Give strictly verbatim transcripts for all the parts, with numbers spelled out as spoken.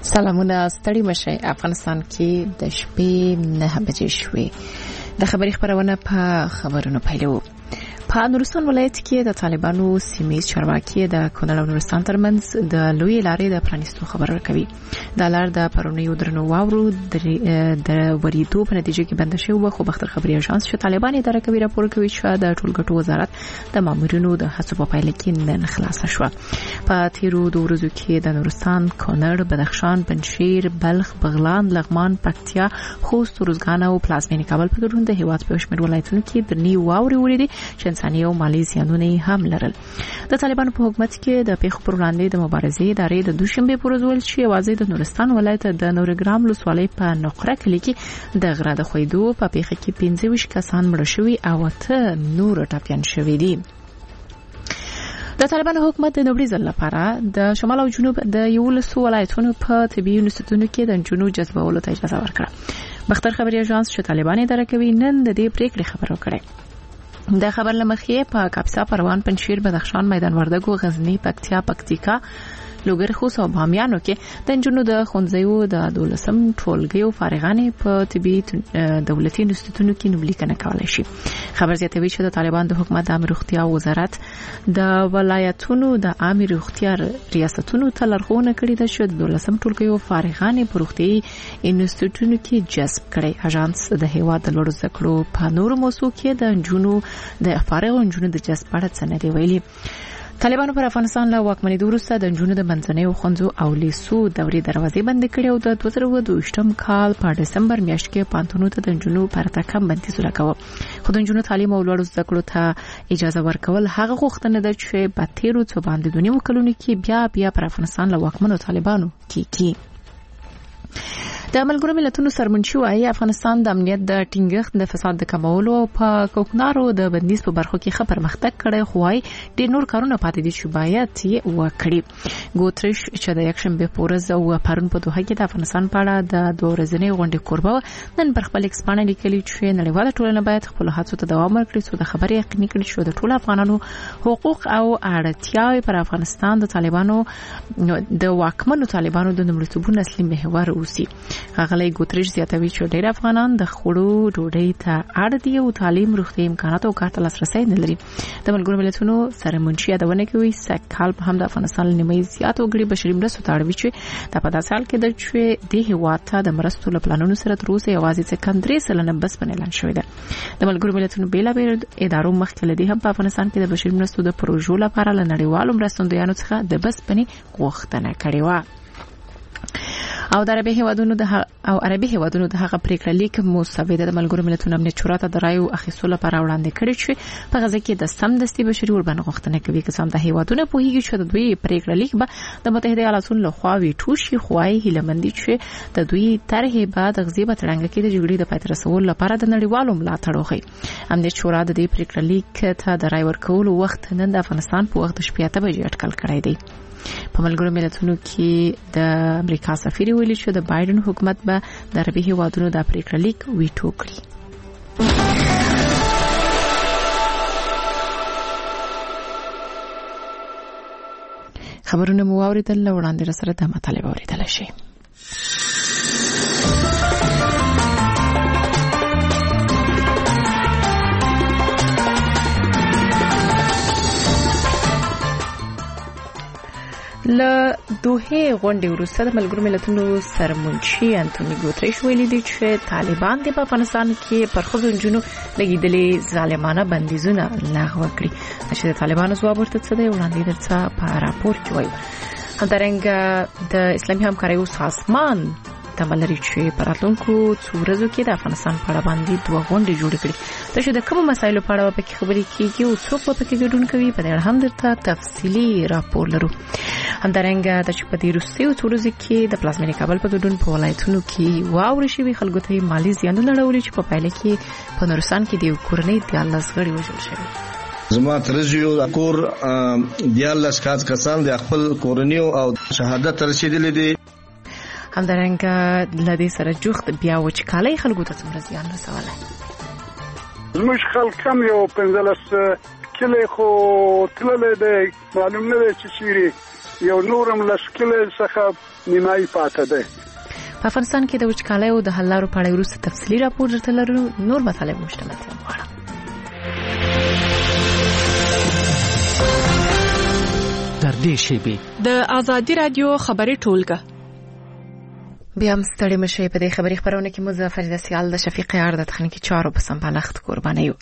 سلامونه ستړي مشه. افغانستان کې د شپې نه بجې شوې. د خبري خبرونه په خبرونو پیلو. په نورستان ولایت کې د طالبانو سیمې چارواکي د کونړ او نورستان ترمنځ د لوی لارې د پرانیستو خبره کوي. د لار د پرونیو درنو واورو د وریدو په نتیجه کې بند شوی و، خو بختر خبري اژانس چې طالبان اداره کوي راپور کوي چې د ټولګټو وزارت د مامورینو د هڅو په پایله کې نن خلاص شو. په تیرو دوه ورځو کې د نورستان، کونړ، بدخشان، پنجشیر، بلخ، بغلان، لغمان، پکتیا، خوست، روزګان او پلازمینې کابل په ګډون د هیواد په شمېر ولایتونو کې درنې واورې وریدي چې انساني او مالی زیانونه هم لرل. د طالبانو په حکومت کې د پیښو پر وړاندې د مبارزې ادارې د دوشنبه پر ورځ ویل چې یوازې د نورستان ولایت د نورګرام ولسوالۍ په نقره کلي کې د غره د خویدو په پیښه کې پنځه ویشت کسان مړه شوي او اته نور ټپیان شوي دي. د طالبانو حکومت د نوبري ځل لپاره د شمال او جنوب د یولسو ولایتونو په طبي یونیورسيټونو کې د جنونو جذبولو ته اجازه ورکړه. بختر خبري اژانس چې طالبان اداره کوي نن د دې پریکړې خبرو کړې. د خبر لمخې په کاپسا، پروان، پنجشیر، بدخشان، میدان وردګو، غزنی، پکتیا، پکتیکا، لوګر، خوست او بامیانو کې د جنونو د خونځیو د دولسم ټولګیو فارغانې په طبي دولتي انسټیټیوټونو کې نوملیکنه کولای شي. خبر زیاتوي چې د طالبان د حکومت د روغتیا وزارت د ولایتونو د عامه روغتیا ریاستونو ته لارښوونه کړې ده چې د دولسم ټولګیو فارغانې په روغتي انسټیټیوټونو کې جذب کړي. اژانس د هیواد د لوړو زده کړو په نورو موضوع کې د جنونو د فارغ جنونو د جذب په اړه څه نه دی ویلي. طالبانو پر افغانستان له واکمنۍ وروسته د جنونو د منځنۍ خونځو او لیسو دوري دروازې بند کړې او د دوه زره دوه کال په دسمبر میاشت کې پانتونو ته د جنونو پر تکم بندیز لګاوه. خو د جنونو تعلیم او لوړو زده کړو ته اجازه ورکول هغه غوښتنه ده چې په تیرو څو باندې دونی وکړونی کې بیا بیا پر افغانستان له واکمنو طالبانو کیږي. د ملګرو ملتونو سرمنشي وايي افغانستان د امنیت د ټینګښت، د فساد د کمولو او په کوکنارو د بندیز په برخو کې ښه پرمختګ کړی، خو وايي ډېر نور کارونه پاتې دي چې باید یې وکړي. ګوتریش چې د یکشنبه په ورځ او پرون په دوحه کې د افغانستان په اړه د دوه ورځې غونډې کوربه نن پر خپل ایکس باندې لیکلي چې نړیواله ټولنه باید خپل هڅو ته دوام ورکړي څو د خبرې یقیني کړي چې د ټولو افغانانو حقوق او اړتیاوې پر افغانستان د طالبانو د واکمنو طالبانو د نمړتوبونو اصلي محور اوسي. غلې ګوتریش زیاتوي چې ډېر افغانان د خړو ډوډۍ ته اړ دي او تعلیم، روغتي امکانات او کار ته لاسرسي نه لري. د ملګرو ملتونو سره منشي یادونه کوي سکهال په هم د افغانستان نیمه زیات وګړي بشري مرستو ته اړ وي چې د په داسې حال کې د چې د هیواد ته د مرستو له پلانونو سره تر اوسه یوازې څه کم درې سلنه بس په اعلان شوی ده. د ملګرو ملتونو بیلابیل ادارو مخکې لدی هم په افغانستان کې د بشري مرستو د پروژو لپاره له نړیوالو مرستندویانو څخه د بس پني غوښتنه کړې و. او د عربي هیوادونو د او عربي هیوادونو د هغه پریکړه لیک مسوده د ملګرو ملتونو امنیت شورا ته درایو اخیستلو لپاره وړاندې کړې چې په غزه کې د سمدستي بشري وربند غوښتنه کوي که سم د هیوادونو په هیګي چې د دوی پریکړه لیک به د متحده ایالاتونو له خوا ویټو شي، خوای هیلمندي چې د دوی طرحې بعد غزي په ترنګ کې د جګړې د پاتې رسول لپاره د نړیوالو ملاتړ وکړي. امنیت شورا د دې پریکړه لیک ته د رای ورکولو وخت نن د افغانستان په وخت شپږ بجې اټکل کړی دی. په ملګرو ملتونو کې د امریکا سفیر ویلي چې د بایدن حکومت به د عربي هیوادونو د پریکړه لیک ویټو کړي. خبرونه مو اوریدل، وړاندې سره د مطالبه اوریدل شي. ل دوه غونډې وروسته د ملګرو ملتونو سرمنشي انټونی ګوتریش ویلي دی چې طالبان د افغانستان کې پر خپل جنونو لګیدلې ظالمانه بندیزونه لغوه کړي. چې د طالبانو ځواب ورته څه دی وړاندې درڅه په راپور کې وایي. همدارنګه د اسلامي همکارۍ سازمان تملري چې پراتونکو څورزو کې د افغانستان په اړه باندې دوه غونډې جوړ کړي. د شه د کوم مسایلو په اړه په کې خبرې کیږي او څوک په کې ګډون کوي په اړه هم درته تفصیلی راپور لرو. همدارنګه د چې په دې روسي څورزو کې د پلازمینې کابل په ګډون په ولایتونو کې واوري شوی خلکو ته مالی زیانونه اړولي چې په پایله کې په نورستان کې د کورنۍ د الله غړي وژل شوی. زما ترجیو کور دیالس کاس کسان د خپل کورنیو او شهادت رسیدلې دي. همدارنګه لدې سره جوخت بیا وچکالۍ خلکو ته څومره زیان رسولی. زموږ خلک کم یو پنځلس کلی خو تللی دی، معلوم نه دی چې چیرې یو نورم لسکل څخه نیمای پاتې ده. په افغانستان کې د وچکالۍ او د حل لارو په اړه وروسته تفصیلي راپور درته لرو. نور مطالب مشتمل دي. در دې شیبې د آزادي رادیو خبري ټولګه بیا هم ستړي مشي. په دې خبري خبرونه کې مظفر دسیال د شفیق ار د تخنیکی چارو په سمبالښت قرباني یو.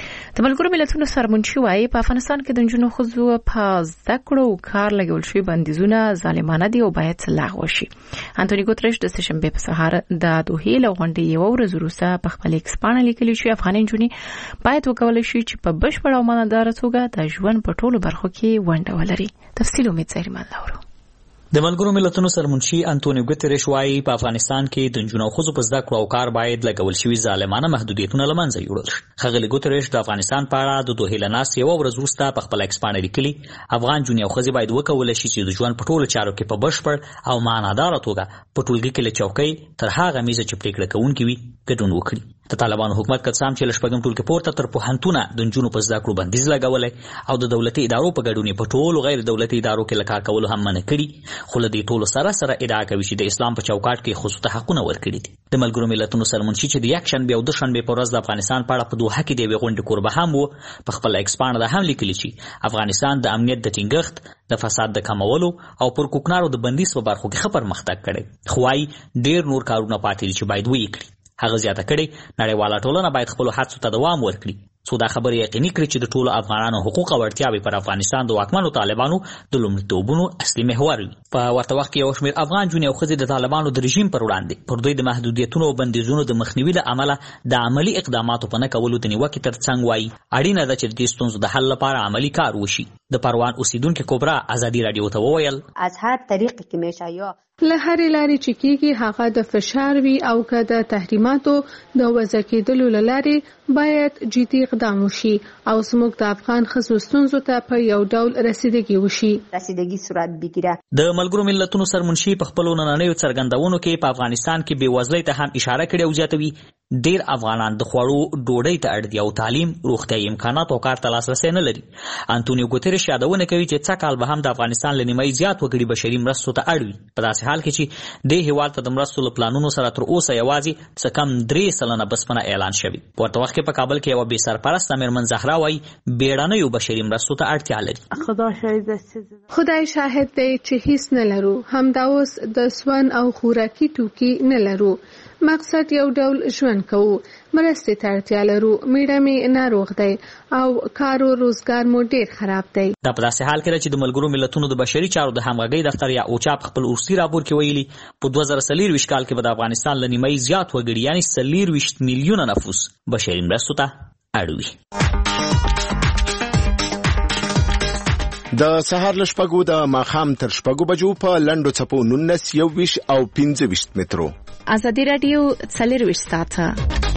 د ملګرو ملتونو سرمنشي وايي په افغانستان کې د جنونو خزو په زده کړو کار لګول شوی بندیزونه ظالمانه دي او باید لغوه شي. انټونی ګوتریش د سشنبه په سهار د دوه له غونډې یو ورځ وروسته په خپل ایکس باندې لیکلی چې افغان جنونې باید وکول شي چې په بشپړ او امانتدار توګه د ژوند په ټولو برخو کې ونډه ولري. تفصیل امید زهرمان لاورو. د ملګرو ملتونو سرمنشي انټونی ګوتریش وايي په افغانستان کې د جنونو خزو په زده کړو او کار باید لګول شوی ظالمانه محدودیتونه لمنځه یوړل شي. خغلی ګوتریش د افغانستان په اړه د دوه لناس یو ورځ وروسته په خپل ایکس باندې لیکلي افغان جنونو خزو باید وکول شي چې د ژوند په ټولو چارو کې په بشپړ او امانتدار توګه په ټولګي کې له چوکۍ تر هغه میزه چې پریکړه کوونکي وي ګډون وکړي. د طالبانو حکومت قسم چې لشپګم ټولګي پورته تر پوهنتونه د جنونو په زده کړو بندیز لګولای او د دولتي ادارو په ګډون په ټولو غیر دولتي ادارو کې لکار کول هم منع کړي. خو له دې ټولو سره سره ادعا کوي چې د اسلام په چوکاټ کې خصوصي حقونه ورکړي دي. د ملګرو ملتونو سرمنشي چې د یک شنبه او د شنبه په ورځ د افغانستان په اړه په دوه کې دی غونډه قربه هم وو په خپل ایکس باندې هم لیکلي چې افغانستان د امنیت د ټینګښت د فساد د کمولو او پر کوکنارو د بندیز په برخو کې خبر مختګ کړي. خوای ډیر نور کارونه پاتې دي چې باید وکړي. هغه زیاته کړي نړیواله ټولنه باید خپل هڅو ته دوام ورکړي څو دا خبره یقیني کړي چې د ټولو افغانانو حقوق او اړتیاوې پر افغانستان د واکمنو طالبانو د لومړیتوبونو اصلي محور وي. په ورته وخت کې یو شمېر افغان جنونې او ښځې د طالبانو د رژیم پر وړاندې پر دوی د محدودیتونو او بندیزونو د مخنیوي له امله د عملی اقداماتو په نه کولو د نیوکې تر څنګ وایي اړینه ده چې د دې ستونزو د حل لپاره عملی کار وشي. د پروان اوسیدونکو کبرا ازادي رادیو ته وویل از هر طریق کې میشه یا له هرې لارې چې کېږي هغه د فشار وي او که د تحریماتو د وضع کېدلو له لارې باید جدي اقدام وشي او زموږ د افغان ښځو ستونزو ته په یو ډول رسیدګي وشي. رسیدګي صورت بگیره. د ملګرو ملتونو سرمنشي په خپلو نننیو څرګندونو کې په افغانستان کې بېوزلۍ ته هم اشاره کړې او زیاتوي ډیر افغانان د خوړو ډوډۍ ته اړ دي او تعلیم روغتیايي امکانات او کار ته لاسرسی نه لري. انټونیو ګوتریش یادونه کوي چې څه کال به هم د افغانستان له نیمایي زیات وګړي بشري مرستو ته اړ وي په داسې حال کې چې د هیواد ته د مرستو له پلانونو سره تر اوسه یوازې څه کم درې سلنه بسپنه اعلان شوی. په ورته وخت کې په کابل کې یوه بې سرپرسته مېرمن زهرا وایي بیړنیو بشري مرستو ته اړتیا لري. خدای شاهد دی چې هیڅ نه لرو. همدا اوس د سون او خوراکي توکي نه لرو. مقصد یو ډول ژوند کوو. مرستې ته اړتیا لرو. میړه مې ناروغ دی او کار او روزګار مو ډیر خراب دی. دا په داسې حال کې چې د ملګرو ملتونو د بشري چارو د همغږۍ دفتر یا اوچا په خپل وروستي راپور کې ویلي په دوه زره څلوېښت کال کې به د افغانستان له نیمایي زیات وګړي یعنې څلوېښت میلیونه نفوس بشري مرستو ته اړ وي. د سهار له شپږو د ماښام تر شپږو بجو په لنډو څپو نولس یوویشت او پنځه ویشت مترو. ازادي رادیو څلورویشت ساعته.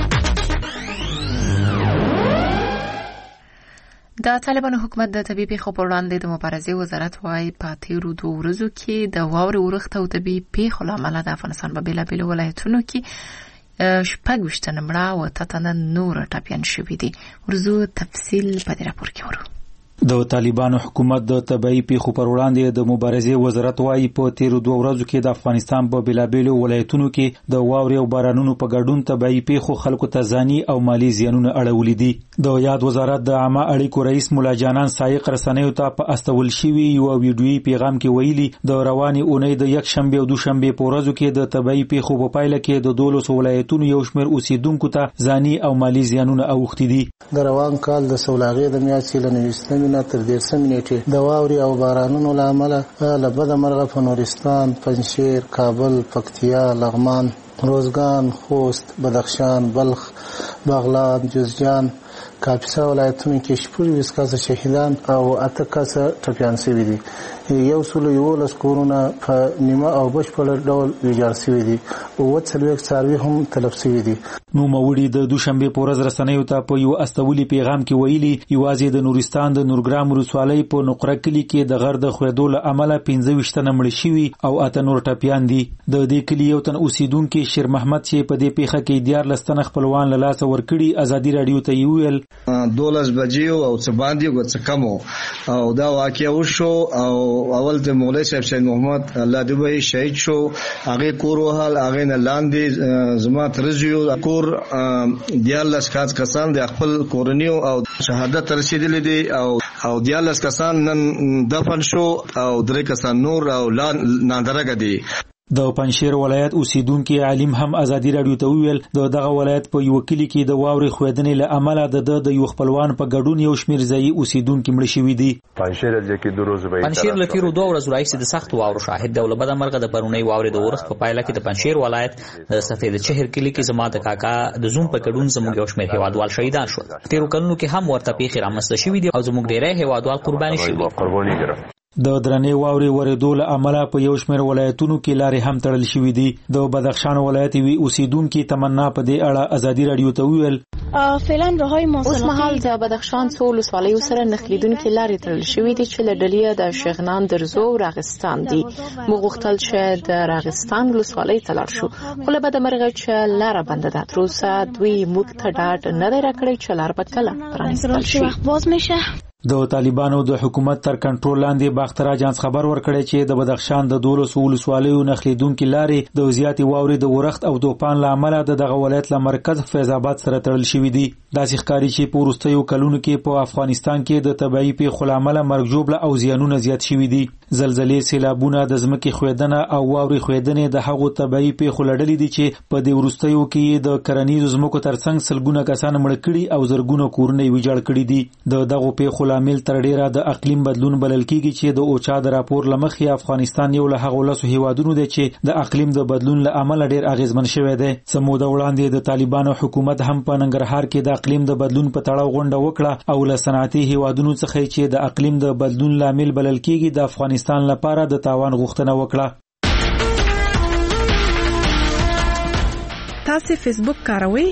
د طالبانو حکومت د طبي پیښو پر وړاندې د مبارزې وزارت وايي په تیرو دوه ورځو کې د واورې اورښت او طبي پیښو له امله د افغانستان په بېلابېلو ولایتونو کې شپږ ویشت تنه مړه او اته تنه نور ټپیان شوي دي. ورځو تفصیل په دې راپور کې ورو. د طالبانو حکومت د طبي پیښو پر وړاندې د مبارزې وزارت وايي په تیرو دوه ورځو کې د افغانستان په بېلابېلو ولایتونو کې د واورې او بارانونو په ګډون طبي پیښو خلکو ته ځاني او مالي زیانونه اړولي دي. د یاد وزارت د عامه اړیکو رئیس مولا جانان سایق رسنیو ته په استول شوي یو ویډیويي پیغام کې ویلي د روانې اونۍ د یک شنبه او دوشنبه په ورځو کې د طبي پیښو په پایله کې د دولس ولایتونو یو شمېر اوسیدونکو ته ځاني او مالي زیانونه اوښتي دي. د روان کال د سولاغې د میاشتې له نویستمې تر دیرشمې نیټې د واورې او بارانونو له امله له بده مرغه په نورستان، پنجشیر، کابل، پکتیا، لغمان، روزګان، خوست، بدخشان، بلخ، بغلان، جوزجان، کاپیسا ولایتونو کې شپږ کسه شهیدان او اته کسه ټپیان شوي دي. یو سل یولس کورونه په نیمه او بشپړ ډول ویجاړ شوي دي. اووه څلوېښت څاروي هم تلف شوي دي. نوموړي د دوشنبه په ورځ رسنیو ته په یو استولي پیغام کې ویلي یوازې د نورستان د نورګرام ولسوالۍ په نقره کلي کې د غر د خوېدو له امله پنځه ویشت تنه مړه شوي او اته نور ټپیان دي. د دې کلي یو تن اوسیدونکي شیر محمد چې په دې پیښه کې دیارلس تنه خپلوان له لاسه ورکړي ازادي رادیو ته ویل دولس بجې او څه باندې او څه کم او دا واقعیا وشو او اول ته مولوی صاحب سید محمد الله دې به شهید شو هغه کور وهال هغه نه لاندې زما ترجیو کور دیالس خاص کسان د خپل کورنیو او شهادت رسیدلې دي او او دیالس کسان نن دفن شو او درې کسان نور او نادرګه دي. د پنځشیر ولایت اوسیدونکو عالم هم ازادي رادیو ته ویل د دغه ولایت په یو کلی کې د واوري خویدنې له امله د د یو خپلوان په ګډون یو شمیر ځای اوسیدونکو مړ شوي دي. پنځشیر ځکه د روز به پنځشیر لکه رو دوه ورځې راځي د سخت واورو شاهد دی. ولبد مرګه د پرونی واوري د ورخ په پایله کې د پنځشیر ولایت د سفید چهر کلی کې زما د کاکا د زوم په ګډون زموږ یو شمیر هیوادوال شهیدان شول. تیرو کلونو کې هم ورته پیښې رامنځته شوې دي او زموږ ډیری هیوادوال قرباني شوي. قرباني ګرځي د درنې واوري ورېدو له امله په یو شمېر ولایتونو کې لارې هم تړل شوې دي. د بدخشان ولایت وی اوسیدونکو تمنا په دې اړه ازادي رادیو ته ویل فعلا راهای اوس مهال د بدخشان څو ولسوالیو سره نښلېدونکي لارې تړل شوې دي چې له ډلې د شغنان درزو راغستان دي. موږ غوښتل چې د راغستان ولسوالۍ ته لاړ شو خو له بده مرغه چې لاره بنده ده. تر اوسه دوی موږ ته ډاډ نه دی راکړی چې لار به کله پرانیستل شي. د طالبانو د حکومت تر کنټرول لاندې باختر اجانس خبر ورکړی چې د بدخشان د دولس ولسوالیو نښلېدونکي لارې د زیاتې واورې د ورښت او توپان له امله د دغه ولایت له مرکز فیض آباد سره تړل شوي دي. داسې ښکاري چې په وروستیو کلونو کې په افغانستان کې د طبیعي پیښو له امله مرګ ژوبله او زیانونه زیات شوي دي. زلزلې، سیلابونه، د ځمکې ښویدنه او واورې ښویدنې د هغو طبیعي پیښو له ډلې دي چې په دې وروستیو کې د کرنیزو ځمکو ترڅنګ سلګونه کسان مړه کړي او زرګونه کورونه یې ویجاړ کړي دي. د دغو پیښو لامل تر ډیره د اقلیم بدلون بلل کیږي چې د اوچا د راپور لمخې افغانستان یو له هغو لسو هیوادونو دی چې د اقلیم د بدلون له امله ډیر اغیزمن شوی دی. څه موده وړاندې د طالبانو حکومت هم په ننګرهار کې د اقلیم د بدلون په تړاو غونډه وکړه او له صنعتي هیوادونو څخه چې د اقلیم د بدلون لامل بلل کیږي د افغانستان لپاره د تاوان غوښتنه وکړه. تاسو فیسبوک کاروئ؟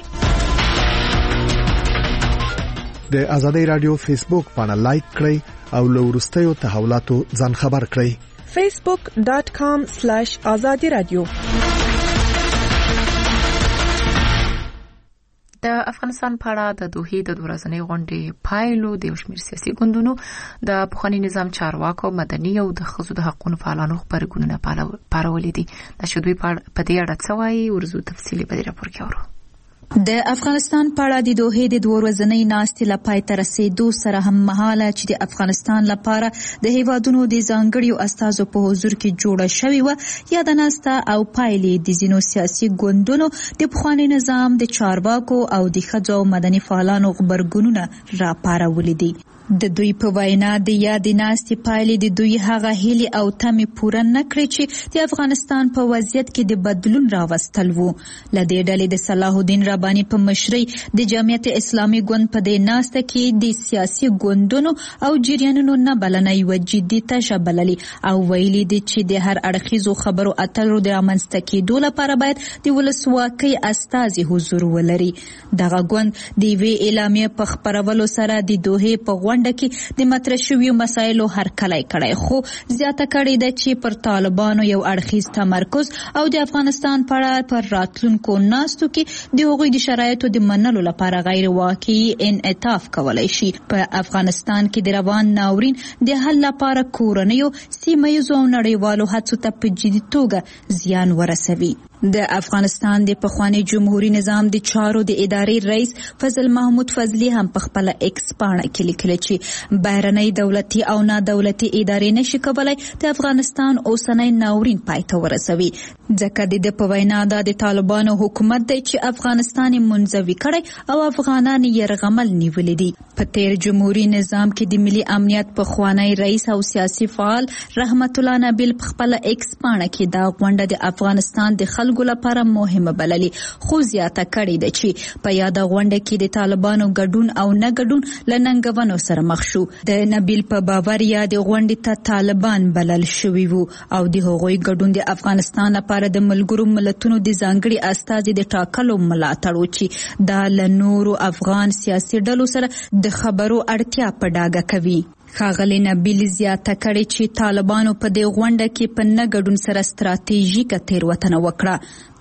د ازادي رادیو فیسبوک باندې لایک کړئ او له وروستیو تحولاتو ځان خبر کړئ. فیسبوک ډاٹ کام سلیش ازادي رادیو. د افغانستان په اړه د دوحې د ورځنۍ غونډې پایلو د یو شمېر سیاسي ګوندونو د پخواني نظام چارواکو، مدني او د ښځو د حقوقو فعالانو خبرګونونه پارولي دي. د شدوی په دې اړه څه وایي ورزو تفصیلي په دې راپور کې اورو. د افغانستان په اړه د دوحې د دوه ورځنۍ ناستې له پای ته رسېدو سره هم مهاله چې د افغانستان لپاره د هیوادونو د ځانګړیو استازو په حضور کې جوړه شوې وه، یا د ناسته او پایلې د ځینو سیاسي ګوندونو د پخواني نظام د چارواکو او د ښځو او مدني فعالانو غبرګونونه راپارولي دي. د دوی په وینا د یادې ناستې پایلې د دوی هغه هیلې او تمې پوره نه کړې چې د افغانستان په وضعیت کې د بدلون راوستل وو. له دې ډلې د صلاح الدین رباني په مشرۍ د جمعیت اسلامي ګوند په دې ناسته کې د سیاسي ګوندونو او جریانونو نه بلنه یوه جدي تشه بللي او ویلي دي چې د هر اړخیزو خبرو اترو د رامنځته کېدو لپاره باید د ولسواکۍ استازي حضور ولري. دغه ګوند د یوې اعلامیې په خپرولو سره د دوحې په غونډه کې د مطرح شویو مسایلو هرکلی کړی، خو زیاته کړې ده چې پر طالبانو یو اړخیز تمرکز او د افغانستان په اړه پر راتلونکو ناستو کې د هغوی د شرایطو د منلو لپاره غیر واقعي انعطاف کولی شي. په افغانستان کې د روان ناورین د حل لپاره کورنیو، سیمهییزو او نړیوالو هڅو ته په جدي توګه زیان ورسوي. د افغانستان د پخواني جمهوریت نظام د چارو د ادارې رئیس فضل محمود فضلي هم په خپل ایکس پاڼه کې لیکلي چې بهرنۍ دولتي او نه دولتي ادارې نشي کولای د افغانستان اوسنۍ ناورین پای ته ورسوي، ځکه د ده په وینا دا د طالبانو حکومت دی چې افغانستان یې منزوي کړی او افغانان یې یرغمل نیولي دي. په تیر جمهوریت نظام کې د ملي امنیت پخوانی رئیس او سیاسي فعال رحمت الله نبیل په خپل ایکس پاڼه کې دا غونډه د افغانستان د خلکو لپاره مهمه بللي، خو زیاته کړې ده چې په یاده غونډه کې د طالبانو ګډون او نه ګډون له ننګونو سره مخ شو. د نبیل په باور یادې غونډې ته طالبان بلل شوي وو او د هغوی ګډون د افغانستان لپاره د ملګرو ملتونو د ځانګړي استازي د ټاکلو ملاتړ و چې دا له نورو افغان سیاسي ډلو سره د خبرو اړتیا په ډاګه کوي. ښاغلي نبیل زیاته کړې چې طالبانو په دې غونډه کې په نه ګډون سره ستراتیژیکه تېروتنه وکړه.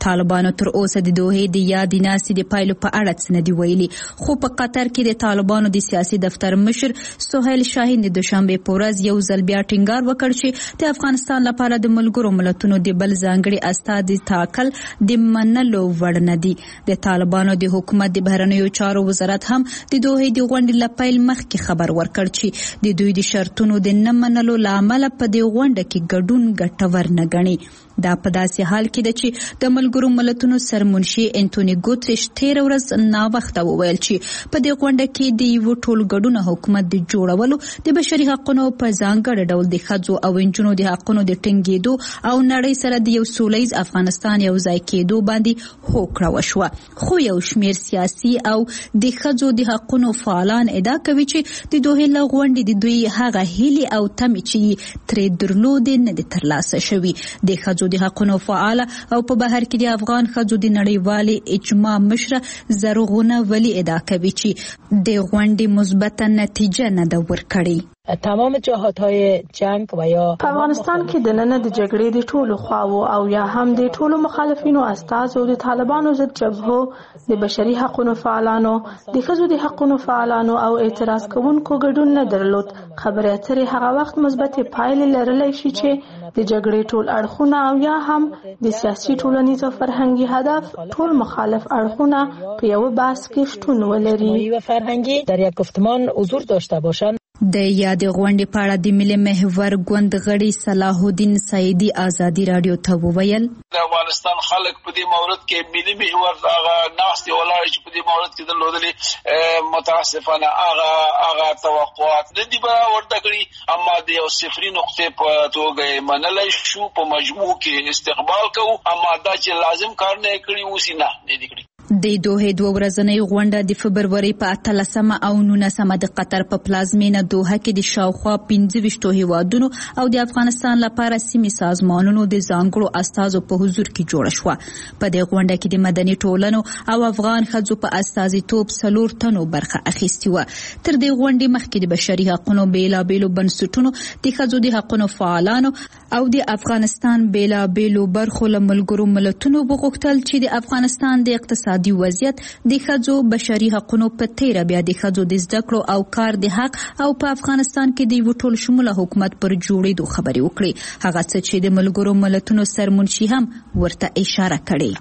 طالبانو تر اوسه د دوحې د یادې ناستې د پایلو په اړه څه نه دي ویلي، خو په قطر کې د طالبانو د سیاسي دفتر مشر سهیل شاهین د دوشنبه په ورځ یو ځل بیا ټینګار وکړ چې د افغانستان لپاره د ملګرو ملتونو د بل ځانګړي استازي ټاکل د منلو وړ نه دي. د طالبانو د حکومت د بهرنیو چارو وزارت هم د دوحې د غونډې له پیل مخکې خبر ورکړ چې د دوی د شرطونو د نه منلو له امله په دې غونډه کې ګډون ګټور نه ګڼي. دا په داسې حال کې ده چې د ملګرو ملتونو سرمنشي انټونی ګوتریش تیر ورځ ناوخته وویل چې په دې غونډه کې د یو ټولګډونه حکومت د جوړولو د بشري حقوقو په ځانګړي ډول د ښځو او نجونو د حقوقو د ټینګېدو او نړۍ سره د یو سولیز افغانستان یو ځای کېدو باندې هوکړه وشوه. خو یو شمیر سیاسي او د ښځو د حقوقو فعالان ادعا کوي چې د دوحې له غونډې د دوی هغه هیلې او تمې چې ترې درلودې نه دي ترلاسه شوي. د ښځو د حقوقو فعال او په بهر کې د افغان ښځو د نړیوالې اجماع مشره زرغونه ولی ادعا کوي چې د غونډې مثبت نتیجه نه ده ورکړې. تمام جهات‌های جنگ و یا په افغانستان کې د نن د جګړې د ټولو خواو او یا هم د ټولو مخالفینو استازو د طالبانو ضد جبهو د بشري حقوقو فعالانو د ښځو د حقوقو فعالانو او اعتراض کوونکو ګډون نه درلود. خبرې اترې هغه وخت مثبت پایلې لرلی شي چې د جګړې ټول اړخونه او یا هم د سیاسي ټولنیز او فرهنګي هدف ټول مخالف اړخونه په یو بحث کې شتون ولري و فرهنگی در یک گفتمان حضور داشته باشند. د یاد غونډې په اړه د ملي محور ګوند غړي صلاح الدین سعیدی آزادی رادیو ته وویل د افغانستان خلک په دې مورد کې ملي محور هغه ناستې ولاړ چې په دې مورد کې درلودلې متاسفانه هغه هغه توقعات نه دي ورته کړي، اما د یو صفري نقطې په توګه منلای شو په مجموع کې استقبال کوو، اما دا چې لازم کار نه کړی اوس نه نه دي کړی. د دوحې دوه ورځنۍ غونډه د فبرورۍ په اتلسمه او نولسمه د قطر په پلازمینه دوحه کې د شاوخوا پنځه ویشتو هیوادونو او د افغانستان لپاره سیمې سازمانونو د ځانګړو استازو په حضور کې جوړه شوه. په دې غونډه کې د مدني ټولنو او افغان ښځو په استازیتوب څلور تنو برخه اخیستې وه. تر دې غونډې مخکې د بشري حقوقو بیلابیلو بنسټونو د ښځو د حقوقو فعالانو او د افغانستان بیلابیلو برخو له ملګرو ملتونو وغوښتل چې د افغانستان د اقتصاد دی وضعیت د ښځو بشري حقوقو په تیر بیا د ښځو د زده کړو او کار د حق او په افغانستان کې د یو ټول شموله حکومت پر جوړېدو خبرې وکړي، هغه څه چې د ملګرو ملتونو سرمنشي هم ورته اشاره کړې.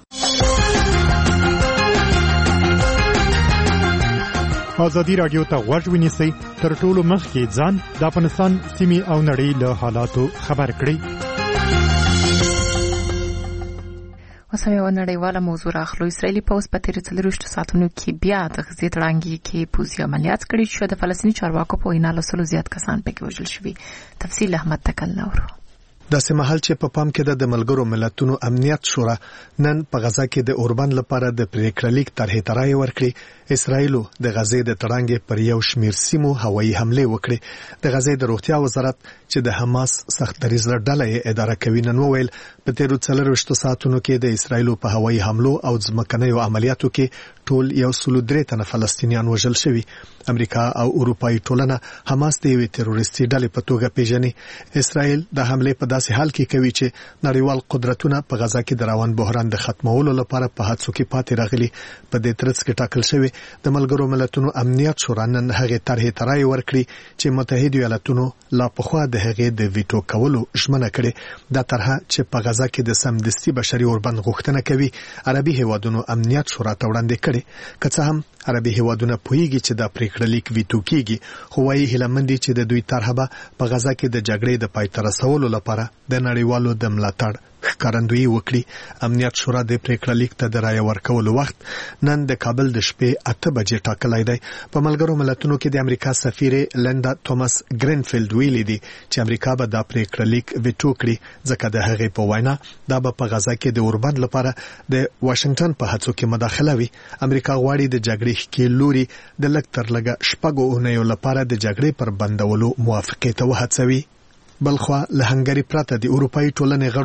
ازادي رادیو ته غوږ ونیسئ، تر ټولو مخکې ځان د افغانستان سیمې او نړۍ له حالاتو خبر کړئ. اوس هم یو نړیواله موضوع راخلو. اسرائیلي پوځ په تیرو څلوېښتو ساعتونو کې بیا د غزې تړانګي کې پوځي عملیات کړي چې د فلسطیني چارواکو په وینا له سلو زیات کسان پکې وژل شوي. تفصیل احمد تکل نورو. داسې مهال چې په پام کې د ملګرو ملتونو امنیت شورا نن په غزا کې د اوربند لپاره د پریکړه لیک طرحې ترای ورکړي، اسرائیل د غزې د تړانګې پر یو شمیر سیمو هوایي حمله وکړي. د غزې د روغتیا وزارت چې د حماس سخت دریځ ډله اداره کوي نن وویل په تیرو څلوېښتو ساعتونو کې د اسرائیل په هوایي حملو او ځمکنیو عملیاتو کې ټول یو سل درې تنه فلسطینیان وژل شوي. امریکا او اروپایي ټولنه حماس د یوې تروریستي ډلې په توګه پیژني. اسرائیل د حمله په داسې حال کې کوي چې نړیوال قدرتونه په غزا کې د روان بحران د ختمولو لپاره په هڅو کې پاتې راغلي. په دې ترڅ کې ټاکل شوی د ملګرو ملتونو امنیت شورا نن هغه طرحې ترای ورکړي چې متحده ایالاتونو لا پخوا د هغه د ویټو کولو ژمنه کړې. دا طرحه چې په غزا کې د سمدستي بشري اوربند غوښتنه کوي عربي هیوادونو امنیت شورا ته وړاندې کړي. که څه هم عربي هیوادونه پوهیږي چې دا پریکړه لیک ویټو کیږي، خو وايي هیلمندي چې د دوی طرحه به په غزا کې د جګړې د پای ته رسولو لپاره د نړیوالو د ملاتړ ښکارندویي وکړي. امنیت شورا د پریکړه لیک ته د رایې ورکولو وخت نن د کابل د شپې اته بجې ټاکلی دی. په ملګرو ملتونو کې د امریکا سفیر لیندا توماس ګرینفیلډ ویلي دي چې امریکا به دا پریکړه لیک ویټو کړي ځکه د هغې په وینا دا به په غزا کې د اوربند لپاره د واشنگټن په هڅو کې مداخله وي. امریکا غواړي د جګړې ښکېل لوري د لږ تر لږه شپږو اونیو لپاره د جګړې پر بندولو موافقې ته وهڅوي. بلخوا له هنګري پرته د اروپایي ټولنې غړو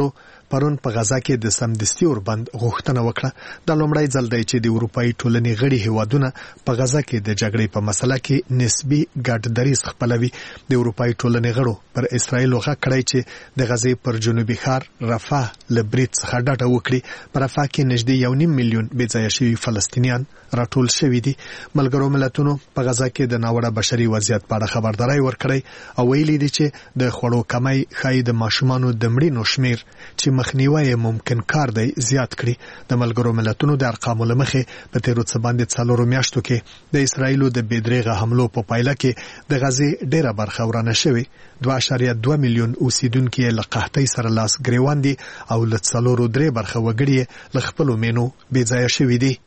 پرون په غزا کې د سمدستي اوربند غوښتنه وکړه. د لومړی ځل دی چې د اروپאי ټولنې غړي هیوادونه په غزا کې د جګړې په مسله کې نسبی ګډ دریځ خپلوي. د اروپאי ټولنې غړو پر اسرایل غږ کړی چې د غزې پر جنوبي ښار رفح له برید څخه ډډه وکړي. په رفح کې نږدې یو نیم میلیون بې ځایه شوي فلسطینیان راټول شوي دي. ملګرو ملتونو په غزا کې د ناوړه بشري وضعیت په اړه خبرداري ورکړی او ویلي دي چې د خوړو کمی ښایي د ماشومانو د مړینو شمیر چې مخنیوي ممکن کار دی زیات کړي. د ملګرو ملتونو د ارقامو له مخې په تیرو څه باندې څلورو میاشتو کې د اسرایلو د بېدریغه حملو په پایله کې د غزې ډیره برخه ورانه شوې. دوه اعشاریه دوه میلیون اوسیدونکي له قحطۍ سره لاس ګریوان دي او له څلورو درې برخه وګړي له خپلو مینو بې ځایه شوي دي.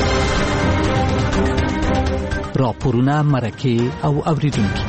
راپورونه مرکه او اوریدونکي.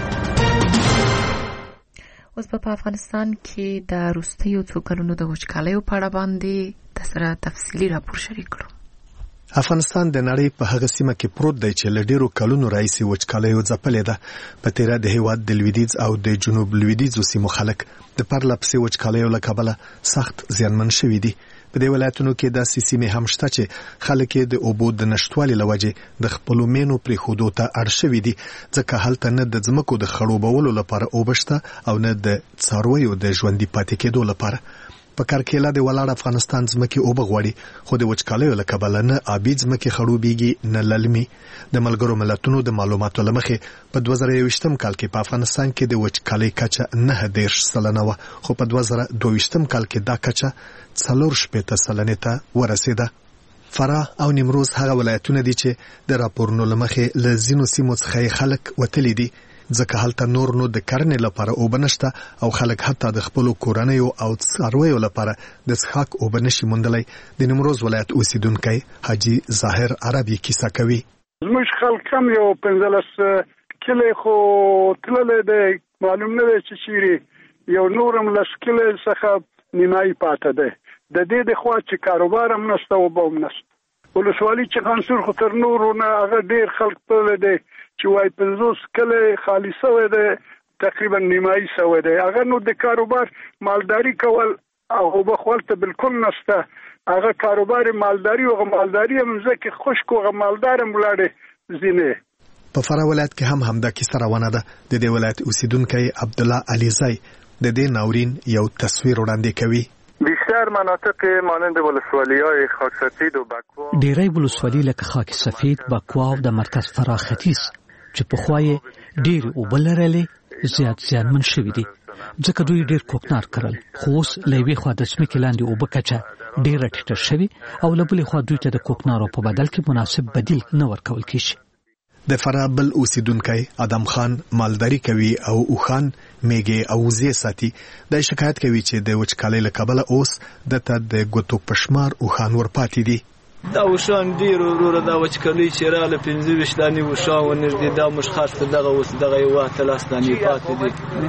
اوس په افغانستان کې د وروستیو څو کلونو د وچکالیو په اړه باندې د سره تفصیلي راپور شریک کړو. افغانستان د نړۍ په هغه سیمه کې پروت دی چې له ډیرو کلونو راهیسې وچکالیو ځپلې ده. په تیره د هیواد د لویدیځ او د جنوب لویدیځو سیمو خلک د پرله پسې وچکالیو له کبله سخت زیانمن شوي دي. په دې ولایتونو کې داسې سیمې هم شته چې خلک د اوبو د نشټوالي له وجې د خپلو مینو پرېښودو ته اړ شوي دي، ځکه هلته نه د ځمکو د خړوبولو لپاره اوبه شته او نه د څارویو د ژوندي پاتې کېدو لپاره. په کرکیله د ولاړ افغانستان ځمکې اوبه غواړي، خو د وچکالیو له کبله نه آبي ځمکې خړوبېږي نه للمي. د ملګرو ملتونو د معلوماتو له مخې په دوه زره یوویشتم کال کې په افغانستان کې د وچکالۍ کچه نهه دېرش سلنه وه، خو په دوه زره دوه ویشتم کال کې دا کچه څلور شپېته سلنې ته ورسېده. فراه او نیمروز هغه ولایتونه دي چې د راپورونو له مخې له ځینو سیمو څخه خلک وتلي دي، ځکه هلته نور نو د کرنې لپاره اوبه نشته او خلک حتی د خپلو کورنیو او څارویو لپاره د څښاک اوبه نشي موندلی. د نیمروز ولایت اوسیدونکی حاجي ظاهر عربي کیسه کوي. زموږ خلک هم یو پنځلس کلی خو تللی دی، معلوم نه دی چې چیرې یو نور هم لس کلی څخه نیمایي پاته دی. د دې د خوا چې کاروبار هم نشته اوبه هم نشته. ولسوالي چې خانسور خو تر نورو نه هغه ډېر خلک تللی دی چې وایي پنځوس کلی خالي سوی دی، تقریبا نیمایي سوی دی. هغه نو د کاروبار مالداري کول او اوبه خوړل ته بالکل نشته. هغه کاروبار مالداري او مالداري هم ځکه خشک او مالدار هم ولاړې ځینې. په فراه ولایت کې هم همدا کیسه روانه ده. د دې ولایت اوسیدونکی عبدالله علیزی د دې ناورین یو تصویر وړاندې کوي. بیشتر مناطق مانند ولسوالی‌های خاک سفید و بکوا، ډیری ولسوالۍ لکه خاک سفید، بکوا او د مرکز فراه ختیځ چې په خوای ډیر اوبه لرلې زیات زیانمن شوي دي، ځکه دوی ډیر کوکنار کړل. خو اوس له یوې خوا د ځمکې لاندې اوبه کچه ډیره ټیټه شوې او له بلې خوا دوی ته د کوکنارو په بدل کې مناسب بدیل نه ورکول کېږي. د فراه بل اوسیدونکی ادم خان مالداري کوي او اوخان میږي او وزې ساتي. دا شکایت کوي چې د وچکالۍ له کبله اوس دته د ګوتو پشمار اوخان ورپاتې دي. دا وشان ډیر وروره دا وچکالۍ چې رااله پنځه ویشت دانې وشان ونږدې دا موږ خاص دغه اوس دغه یو اتلس دانې پاتې دي.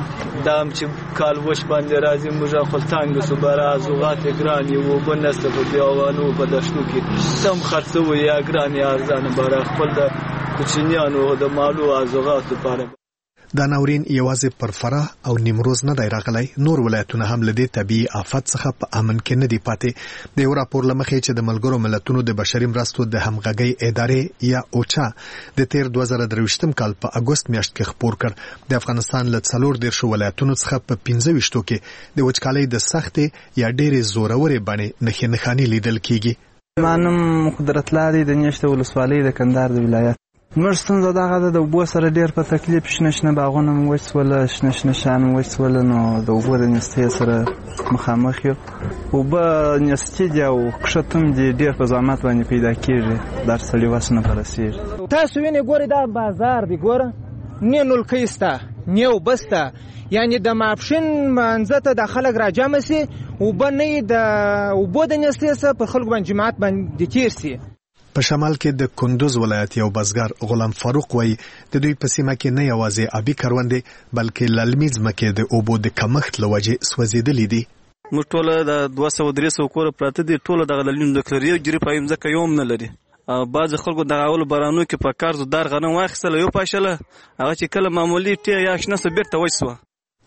دا هم چې کال وش باندې راځي موږ خپل تانګ سو برا زوغات ګران یو وبنسته په دیوانو په دشتو کې تم خرڅو یا ګران یا ارزان برا خپل د کوچنیانو د مالو ازغات لپاره. دا ناورین یوازې پر فراه او نیمروز نه دی راغلی، نور ولایتونه هم له دې طبیعي آفت څخه په امن کې نه دي پاتې. د یو راپور له مخې چې د ملګرو ملتونو د بشري مرستو د همغږۍ ادارې یا اوچا د تیر دوه زره درویشتم کال په اګوست میاشت کې خپور کړ، د افغانستان له څلور دېرشو ولایتونو څخه په پنځه ویشتو کې د وچکالۍ د سختې یا ډېرې زورورې بڼې نښې نښانې لیدل کېږي. ما نوم قدرت لاري د نیشته ولسوالۍ د کندهار د ولایت. موږ ستونزه دغه ده د اوبو سره ډېر په تکلیف، شنه شنه باغونه مو وچسوله، شنه شنه شیان مو وچسوله، نو د اوبو د نستۍ سره مخامخ یو. اوبه نستې دي او کښتم دي ډېر په زحمت باندې پیدا کېږي، در سړي وس نه رسېږي. تاسو وینئ ګورئ دا بازار دی، ګوره نه نلکۍ شته نه اوبه شته، یعنې د ماپښین منځه ته د خلک راجمع سي، اوبه نه یې د اوبو د نستۍ سره پر خلکو باندې جماعت باندې تېر سي. په شمال کې د کندوز ولایت یو بزګر غلام فاروق وایي د دوی په سیمه کې نه یوازې آبي کروندې بلکې للمي ځمکې د اوبو د کمښت له وجې سوځېدلې دي. موږ ټوله د دوه سوه درې سوه کوره پراته دي، ټوله دغه للمي د کلري جري په ځمکه یو هم نه لري. بعضې خلکو دغه اولو بارانو کې په کار زودار غنم واخیستله یو پاشله، هغه چې کله معمولي ټی یا شنه سوه بېرته وچ سوه.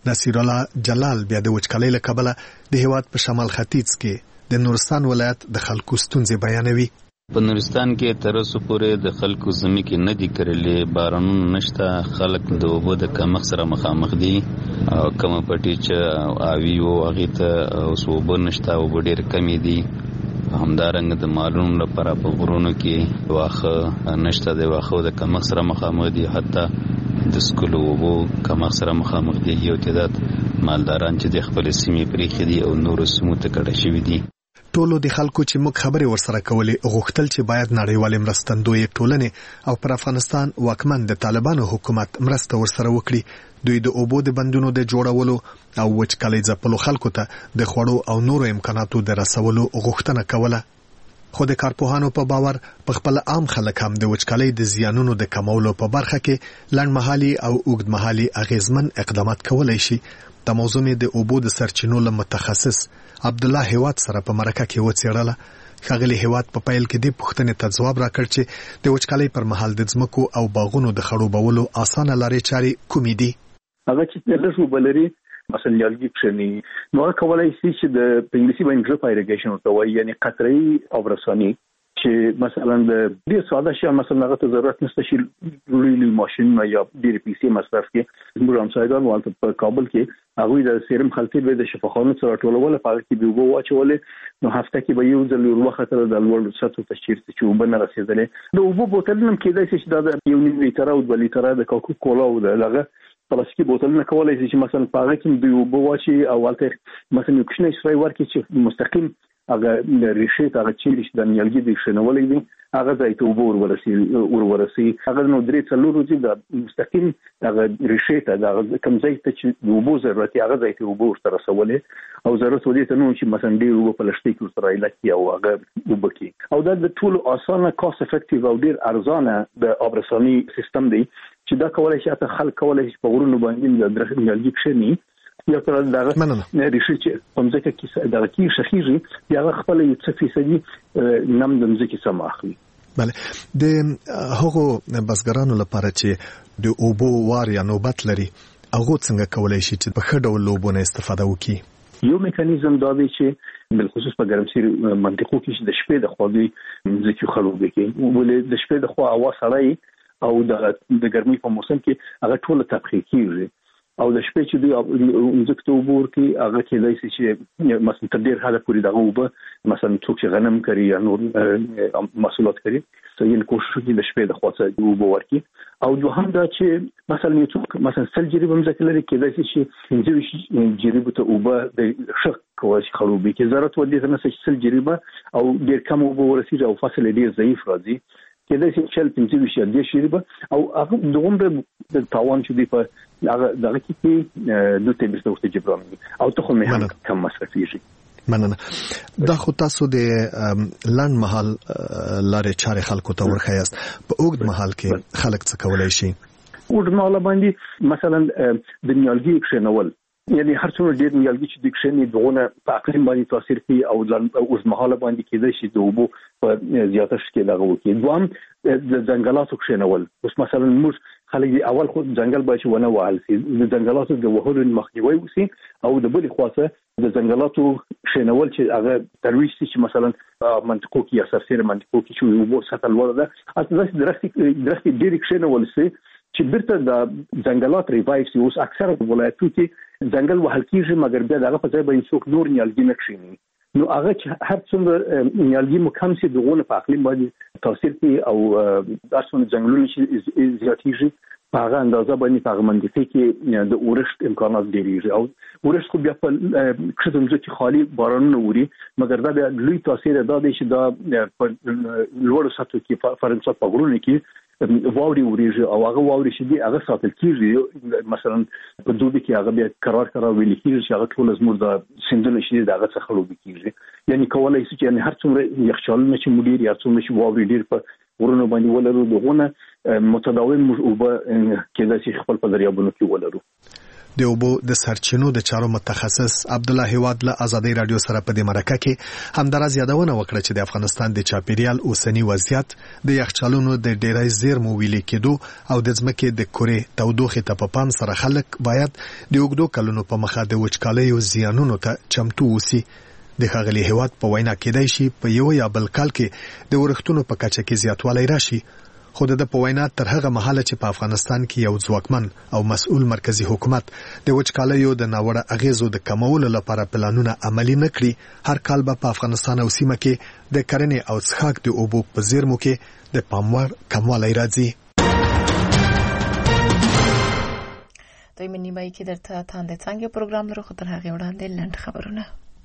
نصیر الله جلال بیا د وچکالۍ له کبله د هیواد په شمال ختیځ کې د نورستان ولایت د خلکو ستونزې بیانوي. په نورستان کې تر اوسه پورې د خلکو ځمکې نه دي کرلې، بارانونه نشته، خلک د اوبو د کمښت سره مخامخ دي او کومه پټي چې اوی او هغې ته اوس اوبه نشته، اوبه ډېرې کمې دي. همدارنګه د مالونو لپاره په غرونو کې واښه نشته، د واښو د کمښت سره مخامخ دي، حتی د سکلو اوبو کمښت سره مخامخ دي. یو تعداد مالداران چې د خپلې سیمې پرېښې دي او نورو سیمو ته کډه شوي دي. ټولو د خلکو چې موږ خبرې ورسره کولې غوښتل چې باید نړیوالې مرستندویې ټولنې او پر افغانستان واکمن د طالبانو حکومت مرسته ورسره وکړي. دوی د اوبو د بندونو د جوړولو او وچکالۍ ځپلو خلکو ته د خوړو او نورو امکاناتو د رسولو غوښتنه کوله. خو د کارپوهانو په باور په خپل عام خلک هم د وچکالۍ د زیانونو د کمولو په برخه کې لنډمهالي او اوږدمهالي اغیزمن اقدامات کولای شي. د موضوع د اوبو د سرچینو له متخصص عبد الله هیواد سره په مرکه کې وڅېړله. ښاغلي هیواد په پیل کې د پوښتنې ته ځواب راکړ چې د وچکالۍ پر مهال د ځمکو او باغونو د خړوبولو اسانه لارې چارې کومې دي. هغه چې د رسو بلري مثلا نیالګي کښني نو کولای شي چې د انګلیسي باندې ډریپ ایریګیشن ورته وایي، یعنی قطره‌ای آبرسانی چې مثلا د ډیر ساده شي، مثلا هغه ته ضرورت نشته چې لوی لوی ماشینونه یا ډیر پیسې مصرف کړي. موږ هم سایدان والته په کابل کې هغه د سیرم خلطې به د شفاخانو سره ټولول په هغه کې به وبو واچولې، نو هفته کې به یو ځل ور وخت د لوړ سطح ته چیرته چې وب نه رسیدلې. د وبو بوتلونه کېدای شي چې د یو نیم لیټر او د لیټر د کوکا کولا او دغه پلاستیکي بوتلونه کولای شي چې مثلا په هغه کې به وبو واچي او والته مثلا یو کښنه سپری ورکړي چې مستقیم هغه ریشې ته هغه چې د نیالګي د شنولې دي هغه ځای ته اوبه ورورسي ورورسي هغه نو درې څلور ورځې د مستقیم هغه ریشې ته د کوم ځای ته چې د اوبو ضرورت هغه ځای ته اوبه ورته رسولې او ضرورت ودی ته نو چې مثلا ډېر اوبه په لشتي کې ورته راځي او هغه اوبه کې او دا د ټول اسانه کاست افیکټیو او ډېر ارزانه د آبرساني سیستم دی چې دا کولای شي چې خلک کولای شي په غرونو باندې د درخت نیالګي کښني یا تر دغه ریشې چې پمځکه کې دغه کې شخیږي یا خپل یو څه فیصدي نم د مځکې سم اخلي. بله د هغو بزګرانو لپاره چې د اوبو وار یا نوبت لري هغه څنګه کولای شي چې په ښه ډول لوبونه استفاده وکړي؟ یو میکانیزم دا دی چې بل خصوص په ګرمسیر منطقو کې چې د شپې د خوا دی مځکې خلوبې کې ولې د شپې د خوا هوا سړی او د ګرمۍ په موسم کې هغه ټول تبخیر کیږي او د شپې چې دوی مځکې ته اوبه ورکړي هغه کېدای شي چې مثلا تر ډېر حده پورې دغه اوبه مثلا څوک چې غنم کوي یا نور محصولات کوي یعنې کوشش وکړي د شپې د خوا څخه اوبه ورکړي او دوهم دا چې مثلا یو څوک مثلا سل جریبه مځکه لري کېدای شي چې پنځه ویشت جریبو ته اوبه د ښه کولی شي خړوبې کې ضرورت ودې ته نه چې سل جریبه او ډېر کم اوبه ورسېږي او فصل ډېر ضعیف راځي کېدای شي چې پنځه ویشت یا دېرش جریبه او هغه دومره د تاوان چې دی په هغه دغه کې دوی ته بیرته ورته جبران دي او تخم هم کم مصرفیږي. مننه. دا خو تاسو د لنډ مهال لارې چارې خلکو ته ورخیاست، په اوږد مهال کې خلک څه کولای شي؟ اوږد مهال باندې مثلا د نیالګي کښېنول یعنی هر څومره ډېر نیالګي چې د کښېني دغونه په اقلیم باندې تاثیر کوي او اوږد مهاله باندې کېدای شي د اوبو په زیاتښت کې دغه وکړي. دوهم د ځنګلاتو کښېنول، اوس مثلا موږ خلک اول خو ځنګل باید چې ونه وهل شي، د ځنګلاتو د وهلو مخنیوی وشي او د بلې خوا څخه د ځنګلاتو کښېنول چې هغه ترویج شي چې مثلا منطقو کې یا سرسیره منطقو کې چې اوبو سطح لوړه ده اته داسې درختې درختې ډېرې کښېنول شي چې بیرته د ځنګلات ریوایو شي. اوس اکثره ولایتو کې ځنګل وهل کېږي مګر بیا دغه په ځای باندې څوک نور نیالګي نه کښېني، نو هغه چې هر څومره نیالګي مو کم شي دغونه په اقلیم باندې تاثیر کوي او هر څومره ځنګلونه چې زیاتېږي په هغه اندازه باندې په هغه منطقې کې د اورښت امکانات ډېرېږي او اورښت خو بیا په کښته مځکې خالي بارانونه اوري مګر دا بیا لوی تاثیر دا دی چې دا په لوړو سطحو کې فرضاً په غرونو کې واوري ورېږي او هغه واوري چې دی هغه ساتل کېږي، مثلا په دوبي کې هغه بیا قرار قرار ویل کېږي چې هغه ټول زموږ د سیندونه چې د هغه څخه خړوبې کېږي، یعنی کولای شي چې هر څومره یخچالونه چې مو ډېر یا څومره چې واوري ډېر په غرونو باندې ولرو دغونه متداوم اوبه کېدای شي خپل په دریابونو کې ولرو. د اوبو د سرچینو د چارو متخصص عبد الله هواد له ازادي رادیو سره په دې مرکه کې همدارس یادونه وکړه چې د افغانستان د چاپیریال اوسنی وضعیت د یخچالونو د ډیرای زیرمو ویلې کېدو او د ځمکې د کورې تودوخې ته په پام سره خلک باید د اوږدو کلونو په مخه د وچکالیو زیانونو ته چمتو اوسي. د ښاغلي هواد په وینا کېدای شي په یو یا بل کال کې د ورښتونو په کچه کې زیاتوالی راشي، خو د په وینا تر هغه مهاله چې په افغانستان کې یو ځواکمن او مسؤل مرکزی حکومت د وچکالیو د ناوړه اغیزو د کمولو لپاره پلانونه عملي نه کړي، هر کال به په افغانستان او سیمه کې د کرنې او څښاک د اوبو په زیرمو کې د پاموړ کموالی راځي. دوی منی مای کې درته تاند څنګه پروګرام لرو، خو تر هغه وړاندې لنډ خبرونه.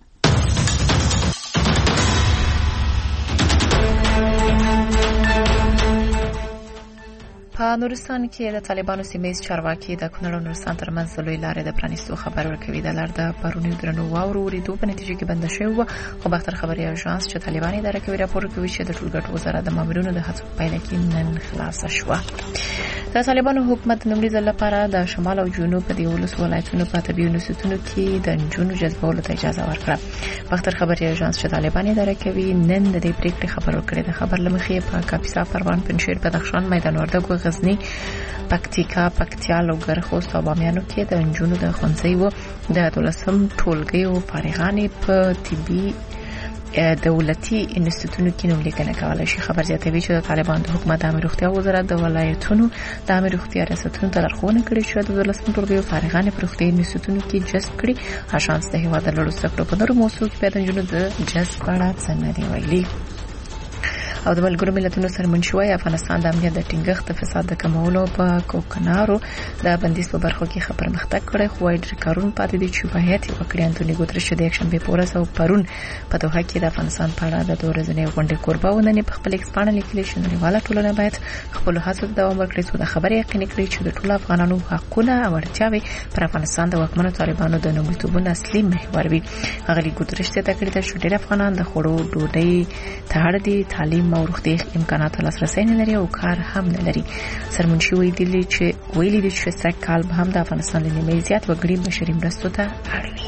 په نورستان کې د طالبانو سیمه چارواکي د کونړ او نورستان ترمنځ لوی لارې د پرانیستو خبر ورکوي. د لار د پرونی درنو واورو ورېدو په نتیجه کې بند شوی و، خو باختر خبري اژانس چې طالبان اداره کوي راپور کوي چې د ټولګټو وزارت د مامورینو د هڅو پایله کې نن خلاص شوه. د طالبانو حکومت نومړي ځل لپاره د شمال او جنوب په دیولس ولایتونو په طبي یونیورسيټونو کې د جنونو جذبولو ته اجازه ورکړه. باختر خبري اژانس چې طالبان اداره کوي نن د دې پریکړې خبر ورکړي. د خبر لمخې په کاپیسا، پروان، پنجشیر، بدخشان، میدان وردګو، غزنی، پکتیکا، پکتیا، لوګر، خوست او بامیانو کې د انجونو د ښوونځیو د دولسم ټولګیو فارغانې په طبي دولتي انسټیټیوټونو کې نوم لیکنه کولای شي. خبر زیاتوي چې د طالبان د حکومت عامه روغتیا وزارت د ولایتونو د عامه روغتیا ریاستونو ته لارښوونه کړې چې د دولسم ټولګیو فارغانې په روغتیايي انسټیټیوټونو کې جذب کړي. اژانس د هیواد د لوړو زده کړو په نورو موضوع کې د انجونو د جذب په اړه څه نه دی ویلي. او د ملګرو ملتونو سرمنشوي افغانستان د امنیت د ټینګښت د فساد د کمولو په کوکنارو د بندیز په برخو کې خبر مختک کړي، خو ډېر کارون پاتې دي چې په هیات وکړي. انټونی ګوترش د یک شنبه په ورځ او پرون په دوحه کې د افغانستان په اړه د دوه ورځې غونډې کوربه ونني په خپل ایکسپانډ لیکلي چې نړیواله ټولنه باید خپل هڅو ته دوام ورکړي څو د خبرې یقیني کړي چې د ټولو افغانانو حقونه او اړتیاوې پر افغانستان د واکمنو طالبانو د نوموړتوبونو اصلي محور وي. هغه ګوترش ته تکړه چې ډېر افغانان د خوړو ډوډۍ ته اړ دي، تعلیم او روغتي امکانات لاسرسي نه لري او کار هم نه لري. سرمنشي ویلي چې ویلي دي چې سږ کال به هم د افغانستان له نیمه زیات وګړي بشري مرستو ته اړ وي.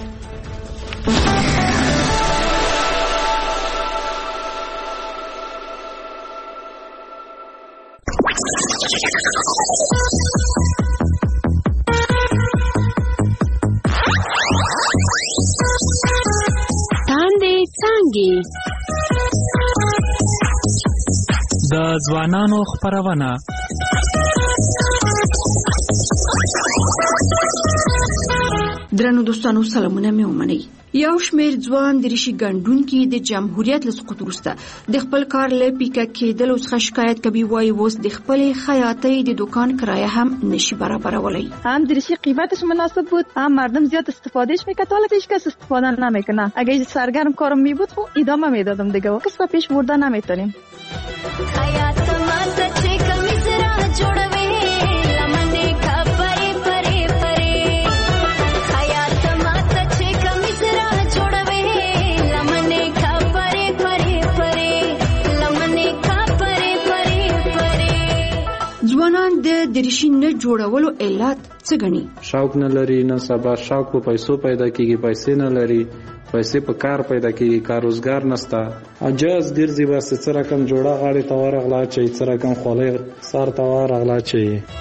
تاندې څنګه د ځوانانو خبرونه. درنو دوستانو سلامونه مې ومنئ. یو شمېر ځوان د ریشي ګڼډونکي د جمهوریت له سقوط وروسته د خپل کار له پیکه کېدلو څخه شکایت کوي. وایي اوس د خپلې خیاطۍ د دکان کرایه هم نشي برابرولی. هم دریشی قیمتش مناسب بود، هم مردم زیاد استفادهش میکرد. حالا پیش کس استفاده نمیکنه. اگه سرگرم کارم می بود خب ادامه میدادم دیگه و کس پیش برده نمیتونیم. خیاط ماته چې کمیس را جوړوي لمنې خبرې پرې پرې خیاط ماته چې کمیس را جوړوي لمنې خبرې پرې پرې لمنې خبرې پرې پرې. ځوانان د دریشي نه جوړولو علت څه ګڼي؟ شوق نه لري، نه سبا شوق په پیسو پیدا کیږي، پیسې نه لري، پیسې په کار پیدا کیږي، کار روزګار نشته. اجازه ګرځي بس څه رقم جوړه غاړي ته ورغلا چې څه رقم خولې سر ته ورغلا چې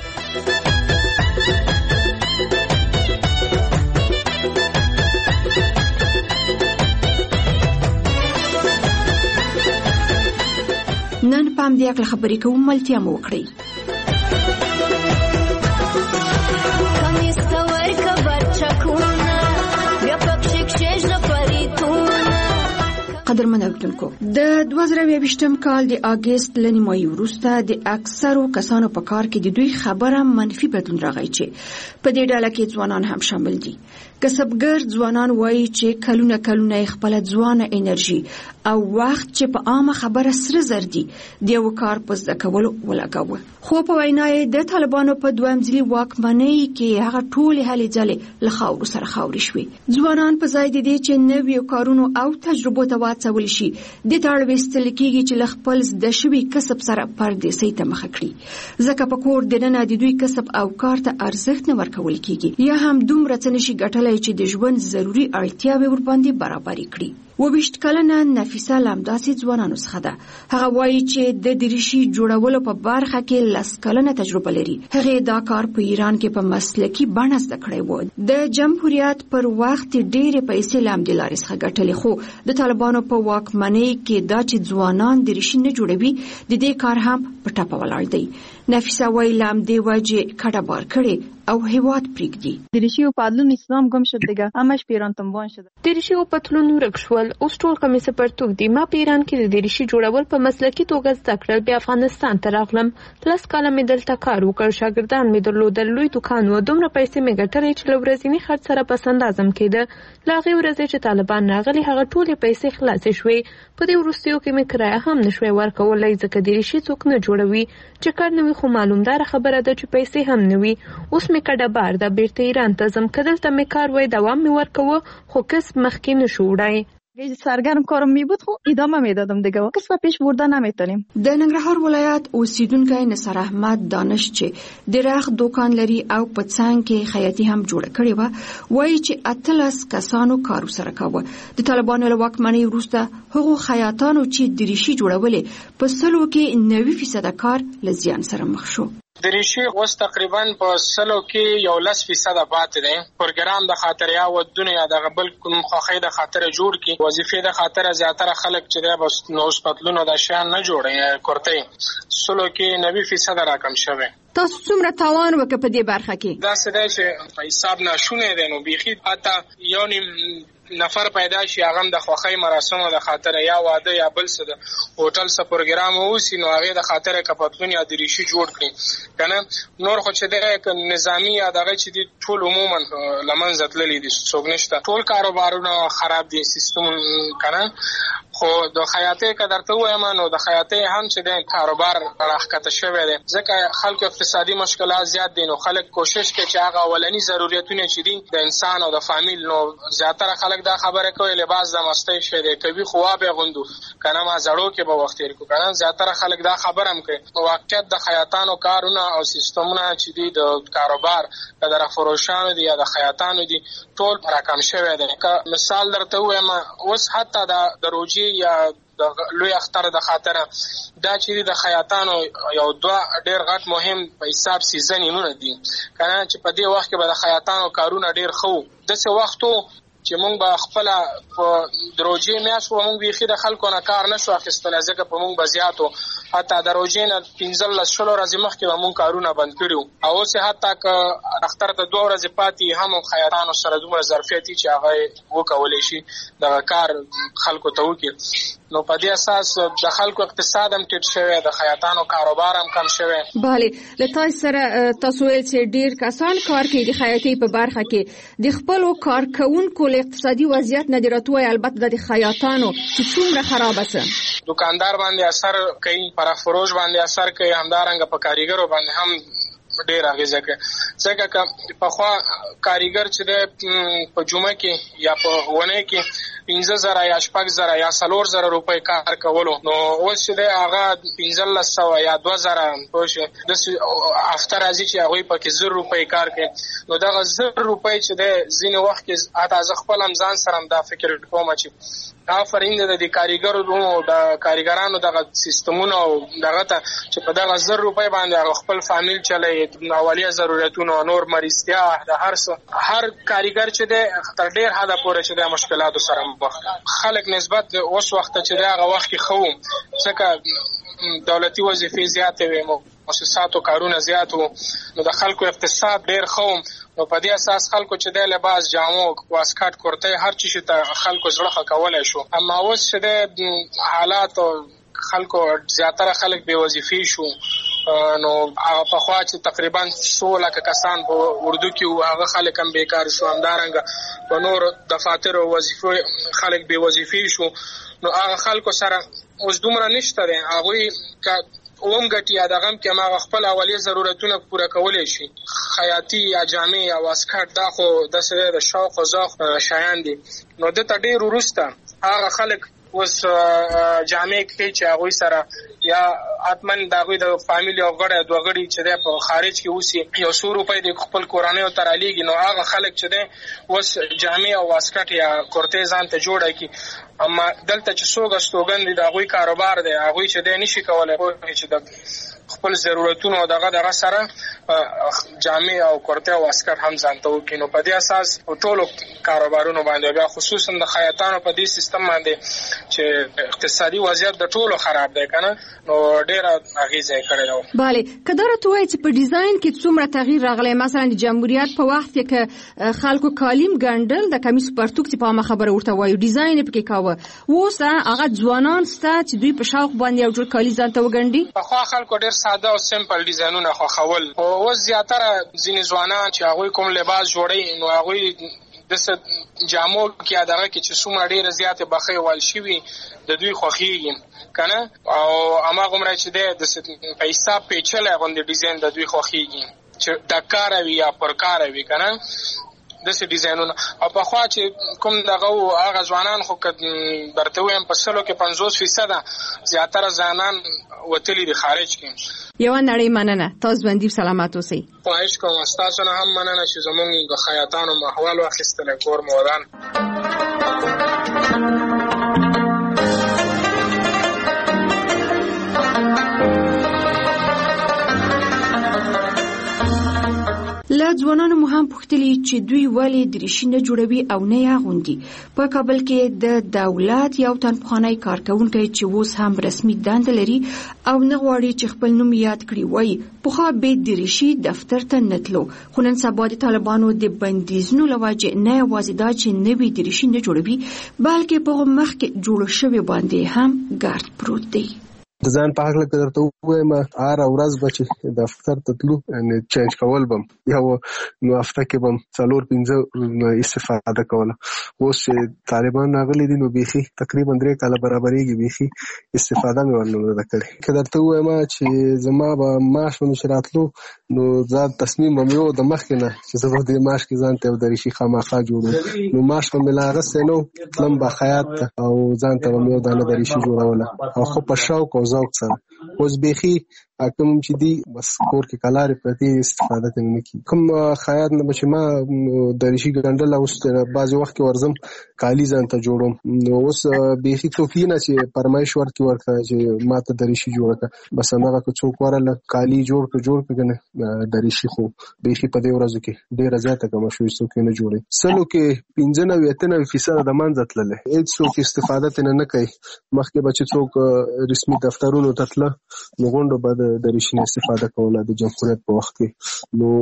نن پام دې خپل خبرې کوم ملتیا مو وکړي. کمیس تور کبر چکونه بیا پکښې کښېږده پریتونه. قدرمن اوریدونکو، د دوه زره یوویشتم کال د اګست له نیمایي وروسته د اکثرو کسانو په کار کې د دوی خبره منفي بدلون راغی چې په دې ډله کې ځوانان هم شامل دي. کسبګر ځوانان وایي چې کلونه کلونه خپل ځوانه انرژي او وخت چې په عامه خبره سره زر دي د یو کار په زده کولو ولګاوه. خو په وینا یې د طالبانو په دویم ځلي واکمنۍ کې هغه ټولې هلې ځلې له خاورو سره خاورې شوې. ځوانان په ځای د دې چې نویو کارونو او تجربو ته واچول شي د تاړ وستل کېږي چې له خپل زده شوي کسب سره پردیسۍ ته مخه کړي، ځکه په کور دننه د دوی کسب او کار ته ارزښت نه ورکول کېږي یا هم دومره څه نشي ګټلی چې د ژوند ضروري اړتیاوې ورباندې برابرې کړي. وبشت کلنه نفیسه لمداسي ځوانانو څخه ده. هغه وایي چې د دریشي جوړولو په برخه کې لس کلنه تجربه لري. هغه دا کار په ایران کې په مسلکي بڼه زده کړی و. د جمهوریت پر وخت ډېرې پیسې لامدې لارې څخه ګټلې، خو د طالبانو په واکمنۍ کې دا چې ځوانان دریشي نه جوړوي د دې کار هم په ټاپه ولاړ دی. نفیسه وایي لامدې وجې کډه بار کړي او هیواد پریږدي. دریشی و پتلون اسلام گم شد دیگه، همش پیران تنبان شده. دریشی و پتلون ورک شول، اوس ټول قمیص پرتوګ دي. ما په ایران کې د دریشي جوړول په مسلکي توګه زده کړل، بیا افغانستان ته راغلم. لس کاله مې دلته کار وکړ، شاګردان مې درلودل، لوی دوکان و، دومره پیسې مې ګټلې چې له ورځني خرڅ سره پس اندازم کېده. له هغې ورځې چې طالبان راغلي هغه ټولې پیسې خلاصې شوې. په دې وروستیو کې مې کرایه هم نشوی ورکولی، ځکه دریشي څوک نه جوړوي. چې کار نه وي خو معلومداره خبره ده چې پیسې هم نه وي. اوس مې کډه بار ده، بیرته ایران ته ځم. که دلته مې کار وای دوام مې ورکوه، خو کسب مخکې نشو وړی. اگه سرگرم کارم می بود خب ادامه میدادم دیگه و کس و پیش بردن نمیتونیم. د ننګرهار ولایت اوسیدونکی نصر احمد دانش چې د رخ دوکان لري او په څنګ کې خیاطي هم جوړه کړې و، وایي چې اتلس کسانو کار سره کاوه. د طالبانو له واکمنۍ وروسته هغو خیاطانو چې دریشي جوړولې په سلو کې نوي فیصد کار له زیان سره مخ شو. دریشي اوس تقریبا په سلو کې یو لس فیصد پاتې دی. پروګرام د خاطر یا ودونه یا د بل کوم خوخې د خاطر جوړ کی وظیفې د خاطر زیاتره خلک چې د بس نو پتلونو د شان نه جوړي کورته سلو کې نوي فیصد راکم شوه. تاسو څومره تاوان وکړ په دې برخه کې؟ دا څه دی چې په حساب ناشونه دی، نو بيخي حتی یو نیم نفر پیدا شي هغه د خوخی مراسمو د خاطر یا واده یا بل څه د هوټل څخه پروګرام ووسی، نو هغه د خاطر کپتون یا دریشي جوړ کړي کنه. نور خو چې د نظامی یا دغه چې د ټول عموما لمنځه تللی دي، څوک نشته، ټول کاروبارونه خراب دي سیستم کنه. خو د خیاطۍ قدر ته وایم، نو د خیاطۍ هم چې د کاروبار راخته شوی دی، ځکه خلکو اقتصادي مشکلات زیات دي. نو خلک کوشش کوي چې هغه اولنی ضرورتونه چې دي د انسان او د فامیل، نو زیاتره خلک دا خبره کوي لباس د مستۍ شه دی کوي خو به غوندو کنه ما زړو کې به وخت تیر کو کنه. زیاتره خلک دا خبره هم کوي. واقعیت د خیاطانو کارونه او سیستمونه چې دي د کاروبار د فروشانو دي یا د خیاطانو دي ټول راکم شوی دی. مثال درته وایم، اوس حتی د دروجي یا د لوی اختر د خاطر دا چې د خیاطانو یو دوه ډیر غټ مهم په حساب سیزنونه دي کنه، چې په دې وخت کې به د خیاطانو کارونه ډیر خو د څه وختو چې مونږ به خپل په دروجي میاشت و مونږ بيخي د خلکو نه کار نشو اخیستل، ځکه په مونږ بزیاتو حتی دروجي نه پنځل شلو ورځې مخکې به مونږ کارونه بند کړو. او اوس حتی که اختر ته دوه ورځې پاتې هم خیاطانو سره دومره ظرفیت چې هغه وکولی شي د کار خلکو ته وکړي. نو په دې اساس د خلکو اقتصاد هم ټیټ شوی، د خیاطانو کاروبار هم کم شوی. بله، له تاسو سره تاسو ویل چې ډیر کسان کار کوي د خیاطۍ په برخه کې، د خپل کارکونکو له اقتصادي وضعیت نه دراتوي، البته د خیاطانو چې څومره خراب است. دکاندار باندې اثر کوي، پر فروش باندې اثر کوي، همدارنګه په کاریګرو باندې هم ډیر اغیزه کوي. ځکه چې په خوا کاریګر چې د په جمعه کې یا په ونه کې پنځه زره یا شپږ زره یا څلور زره روپۍ کار کولو، نو اوس چې د هغه پنځلس سوه یا دوه زره پوه د هفته راځي چې هغوی پکې زر روپۍ کار کوي. نو دغه زر روپۍ چې د ځینې وخت کې حتی زه خپل هم ځان سره هم دا فکر کوم چې آفرین د دې کاریګرو د کاریګرانو دغه سیستمونه او دغه ته چې په دغه زر روپۍ باندې خپل فامیل چلوي، اولیه ضرورتونه، نور مریضتیا، د هر څه هر کاریګر چې د تر ډیر حده پورې چې د مشکلاتو سره خلک نسبت اوس وخت چې دغه وخت کې خو ځکه دولتي وظیفې زیاتې وي، مؤسساتو کارونه زیات وو، نو د خلکو اقتصاد ډیر خو. نو په دې اساس خلکو چې د لباس جامو واسکټ کورته هر چی چې خلکو زړه کولای شو. اما اوس چې د حالات خلکو زیاتره خلک بے وظیفې شو، نو هغه په خوا چې تقریبا څو لکه کسان په اردو کې هغه خلک هم بیکار شو، همدارنګه په نور دفاتر او وظیفو خلک بې وظیفې شو. نو هغه خلکو سره اوس دومره نشته دی، هغوی که اوم ګټي یا دغه کې ما خپل اولیه ضرورتونه پوره کولای شي. خیاطي یا جامې یا واسکټ دا خو د سره د شوق او ذوق شایان دي. نو د تډیر وروسته هغه خلک اوس جامې کې چې هغه سره یا اتمن دغه د فامیلی او غړي دوه غړي چې په خارج کې اوسي یو څو روپۍ د خپل کورانه او ترالیږي، نو هغه خلک چې ده اوس جامې او واسکټ یا کورتې ځان ته جوړه کی. اما دلته چې څوګه ستوګن دي د هغوی کاروبار دی، هغوی چې دی نشي کولای چې د خپل ضرورتونو او دغه دغه سره جامې او کورتې او واسکټ هم ځان ته وکړي. نو په دې اساس ټولو کاروبارونو باندې بیا خصوصا د خیاطانو په دې سیستم باندې چې اقتصادي وضعیت د ټولو خراب دی کنه، نو ډېره اغیزه یې کړې ده. بله کداره تو وایي چې په ډیزاین کې څومره تغییر راغلی، مثلا د جمهوریت په وخت کې که خلکو کالیم ګنډل د کمیس پرتوک چې په عامه خبره ورته وایو ډیزاین یې پکې کاوه، اوس هغه ځوانان سته چې دوی په شوق باندې یو جوړ کالي ځان ته وګنډي. پخوا خلکو ډېر ساده او سمپل ډیزاینونه خوښول، او اوس زیاتره ځینې ځوانان چې هغوی کوم لباس جوړوي نو هغوی د جامو کې دغه کې چې څومره ډېره زیاتې بخۍ وال شوي د دوی خوښېږي کنه، او هماغومره چې دی د په حساب پیچلی غوندې ډیزاین د دوی خوښېږي چې ډکاره وي یا پرکاره وي کنه داسې ډیزاینونه. او پخوا چې کوم دغه هغه ځوانان خو که درته ووایم په سلو کې پنځوس فیصده زیاتره ځوانان وتلي دي خارج کې. یوه نړۍ مننه، تاسو ژوندي سلامت اوسئ. خواهش کوم ستاسو نه هم مننه چې زموږ د خیاطانو محول واخیستلی کور مو ودان. له ځوانانو مو هم پوښتلي چې دوی ولې دریشي نه جوړوي او نه یې اغوندي. په کابل کې د دولت یو تن پخوانی کارکونکی چې اوس هم رسمي دنده لري او نه غواړي چې خپل نوم یاد کړي وایي پخوا به دریشي دفتر ته نه تلو، خو نن سبا د طالبانو د بندیزونو له وجې نه یوازې دا چې نوي دریشي نه جوړوي بلکې په هغو مخکې جوړ شوي باندې هم ګرد پروت دی. د ځان په هکله که درته ووایم هره ورځ به چې دفتر ته تلو چینج کول بم یا نو هفته کې بم څلور پنځه استفاده کوله. اوس چې طالبان راغلي دي نو بیخي تقریبا درې کاله برابرېږي بیخي استفاده مې ورنه ده کړې. که درته ووایم چې زما به معاش باندې چې راتلو نو ځان تصمیم به مې و د مخکې نه چې زه به دې معاش کې ځان ته یو دریشي خامخا جوړوم، نو معاش به مې لا اخیستی نه و، تلم به خیاط ته او ځان ته به مې یو دانه دریشي جوړوله او خو په شوق او ذوق سره. اوس بیخي کوم چې دی بس کور کې کلارې پرتې استفاده ته نه کیږي. کوم خیاط نه چې ما دریشي ګنډل اوس بعضې وخت کې ورځم کالي ځان ته جوړوم، نو اوس بیخي څوک نه چې فرمایش ورکړي ورته چې ما ته دریشي جوړه کړه، بس هماغه که څوک ورله کالي جوړ کړه جوړ کړه کنه دریشي خو بیخي په دې ورځو کې ډېره زیاته کمه شوې، څوک نه جوړوي. سلو کې پنځه نوي اته نوي فیصده د منځه تللی، هېڅ څوک استفاده ترې نه کوي. مخکې به چې څوک رسمي دفترونو ته تله نو غونډو به د دریشي استفاده کوله د جمهوریت په وخت کې، نو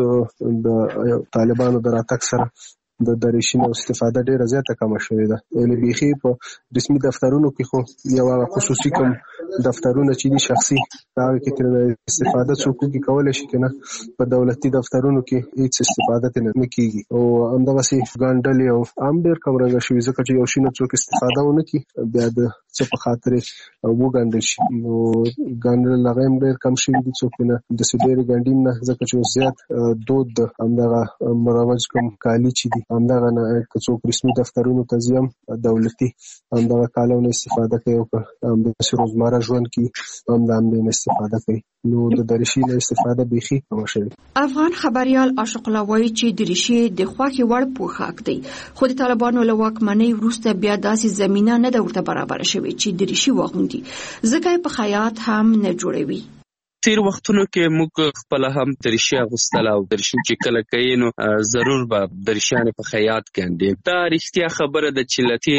اوس د طالبانو د راتګ سره د دریشي نه استفاده ډېره زیاته کمه شوې ده. یعنې بیخي په رسمي دفترونو کې خو یو هغه خصوصي کوم دفترونه چې دي شخصي هغه کې ترې استفاده څوک وکړي کولی شي که نه، په دولتي دفترونو کې هېڅ استفاده ترې نه کېږي. او همدغسې ګنډلې او هم ډېر کمرنګه شوي ځکه چې یو شي نه څوک استفاده ونه کړي بیا د څه په خاطر یې وګنډل شي، نو ګنډل هغه هم ډېر کم شوي دي، څوک نه داسې ډېرې ګنډي نه ځکه چې اوس زیات دود د همدغه مروج کوم کالي چې دي همدغه نه که څوک رسمي دفترونو ته ځي هم دولتي همدغه کالونه استفاده کوي او که همداسې روزمره ژوند کې هم د همدې نه استفاده کوي، نو د دریشي نه استفاده بیخي کمه شوې. افغان خبریال عاشق الله وایي چې دریشي د خوښې وړ پوښاک دی، خو د طالبانو له واکمنۍ وروسته بیا داسې زمینه نه ده ورته برابره شوې چې دریشي واغوندي، ځکه یې په خیاط هم نه جوړوي. تیر وختونو کې موږ خپل هم دریشي اغوستله او دریشي چې کله کوي نو ضرور به دریشیانې په خیاط ګنډي. دا رښتیا خبره ده چې له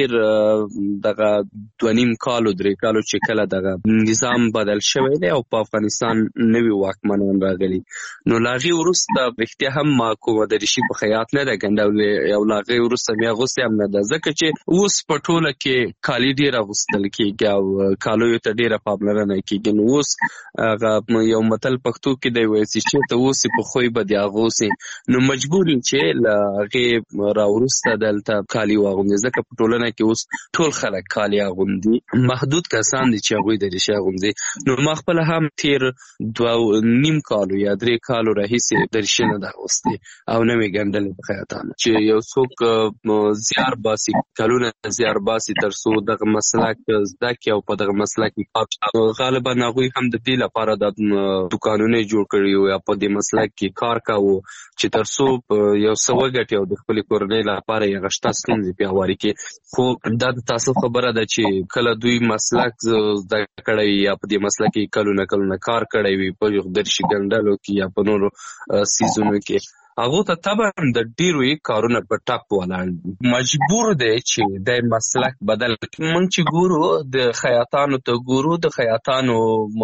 تیر دغه دوه نیم کالو درې کالو چې کله دغه نظام بدل شوی دی او په افغانستان نوي واکمنان راغلي نو له هغې وروسته رښتیا هم ما کومه دریشي په خیاط نه ده ګنډولې او له هغې وروسته مې اغوستې هم نه ده، ځکه چې اوس په ټوله کې کالي ډېر اغوستل کېږي او کالیو ته ډېره پاملرنه کېږي. نو اوس هغه یو متل پښتو کې دی وایي چې ته اوسې په خوی به د هغه اوسې، نو مجبور یم چې له هغې راوروسته دلته کالي واغوندي، ځکه په ټولنه کې اوس ټول خلک کالي اغوندي، محدود کسان دي چې هغوی دریشي اغوندي. نو ما خپله هم تیر دوه نیم کالو یا درې کالو راهیسې دریشي نه ده اغوستې او نه مې ګنډلې په خیاطانو. چې یو څوک زیار باسي، کلونه زیار باسي تر څو دغه مسلک زده کړي او په دغه مسلک کې غالبا هغوی هم د دې لپاره د دوکانونه جوړ کړي وو یا په دې مسلک کې کار کوو چې تر څو یو څه وګټي او د خپلې کورنۍ لپاره یې غشته ستونزې پیاوړې کړي. خو دا د تاسف خبره ده چې کله دوی مسلک زده کړی یا په دې مسلک کې کلونه کلونه کار کړی وي په دریشي ګنډلو کې یا په نورو سیزونو کې، هغه ته طبعا د ډیرو کارونه په ټاپ ولاړ مجبور دی چې د مسلک بدل کړي. موږ چې ګورو د خیاطانو ته ګورو، د خیاطانو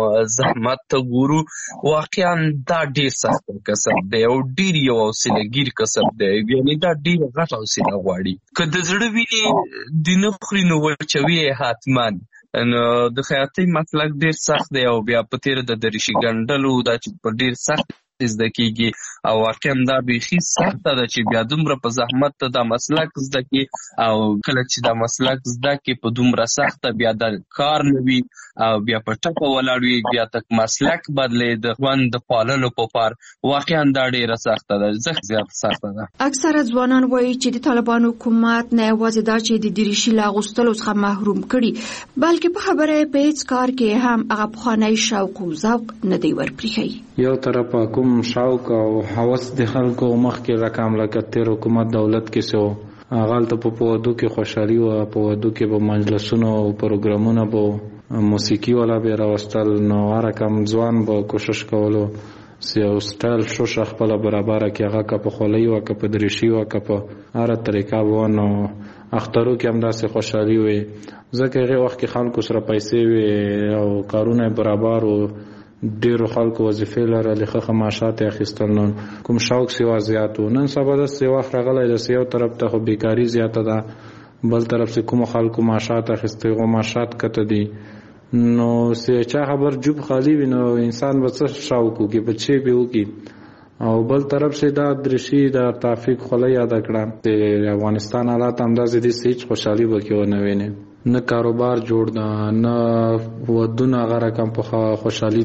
زحمت ته ګورو، واقعا دا ډیر سخت کسب دی او ډیر یو حوصله ګیر کسب دی، یعنی دا ډیر غټ حوصله غواړي. که د زړه وینې د نه خوري نو وچوي حتمان. نو د خیاطۍ مسلک ډیر سخت دی او بیا په تیر د دریشي ګنډلو دا چې په ډیر سخت زده کیږي او واقعا دا بیخي سخته ده چې بیا دومره په زحمت ته دا مسلک زده کړي او کله چې دا مسلک زده کړي په دومره سخته بیا د کار نه وي او بیا په ټپه ولاړ وي، بیا تک مسلک بدلې د خوند د پاللو په پار، واقعا دا ډیره سخته ده، زخ زیات سخته ده. اکثره ځوانان وایي چې د طالبانو حکومت نه یوازې دا چې د دریشي له اغوستلو څخه محروم کړي، بلکې په خبره یې په هیڅ کار کې هم هغه پخوانی شوق او ذوق نه دی ورپرېښی. یو طرف کوم شوق او هوس د خلکو مخکې رقم لکه تیر حکومت دولت کې سو غلطه په پودو کې خوشحالي او په ودو کې به مجلسونو او پروګرامونه به موسیقي ولا به راوستل، نو هر کم ځوان به کوشش کولو سی او سټایل شو خپل برابر کې هغه کا په خولۍ او کا په دریشي او کا په هر طریقه وونه اخترو کې هم داسې خوشحالي وي، ځکه هغه وخت کې خلکو سره پیسې وي او کارونه برابر او ډیرو خلکو وظیفې لرلې، ښه معاشات یې اخیستل، نو کوم شوق سیوا زیات و. نن سبا داسې وخت راغلی دی چې یو طرف ته خو بیکاري زیاته ده، بل طرف چې کومو خلکو معاشات اخیستی هغو معاشات کته دي، نو چې چا خبر جوب خالی وي نو انسان به څه شوق وکړي، بچې به وکړي. او بل طرف چې دا دریشي د تافیق خولۍ یاده کړه، د افغانستان حالات همداسې دي چې هېڅ خوشحالي به کې ونه وینې، نه کاروبار جوړ ده، نه ودونه هغه رقم په خوشحالي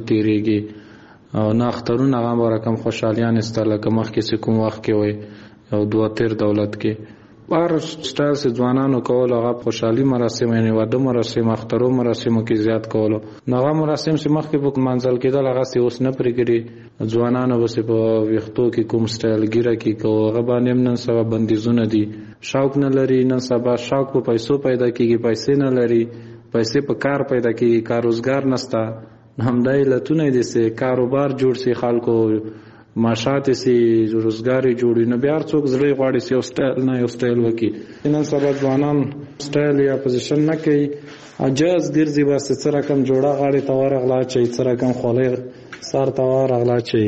تیریږي او نه اخترونه هغه رقم خوشحالیان سته لکه مخکې چې کوم وخت کې وي او دوه تیر دولت کې هر سټایل چې ځوانانو کول هغه خوشحالي مراسم یعنې واده مراسم اخترو مراسمو کې زیات کولو، نو هغه مراسم چې مخکې په منځل کېدل هغه سې اوس نه پرېږدي، ځوانانو به په ویښتو کې کوم سټایل ګیره کې کوو هغه باندې هم نن سبا بندیزونه دي، شوق نه لري. نن سبا شوق په پیسو پیدا کیږي، پیسې نه لري، پیسې په کار پیدا کیږي، کار روزګار نشته، همدا علتونه دي چې کاروبار جوړ شي، خلکو معاشات سي روزګار جوړي، نو بیا څوک زړه غواړي چې یو سټایل نه یو سټایل وکړي. نن سبا ځوانان سټایل یا پوزیشن نه کوي، اجاز ګرځي بس څه رقم جوړه غاړي ته ورغلا چي، څه رقم خولۍ سر ته ورغلا چي.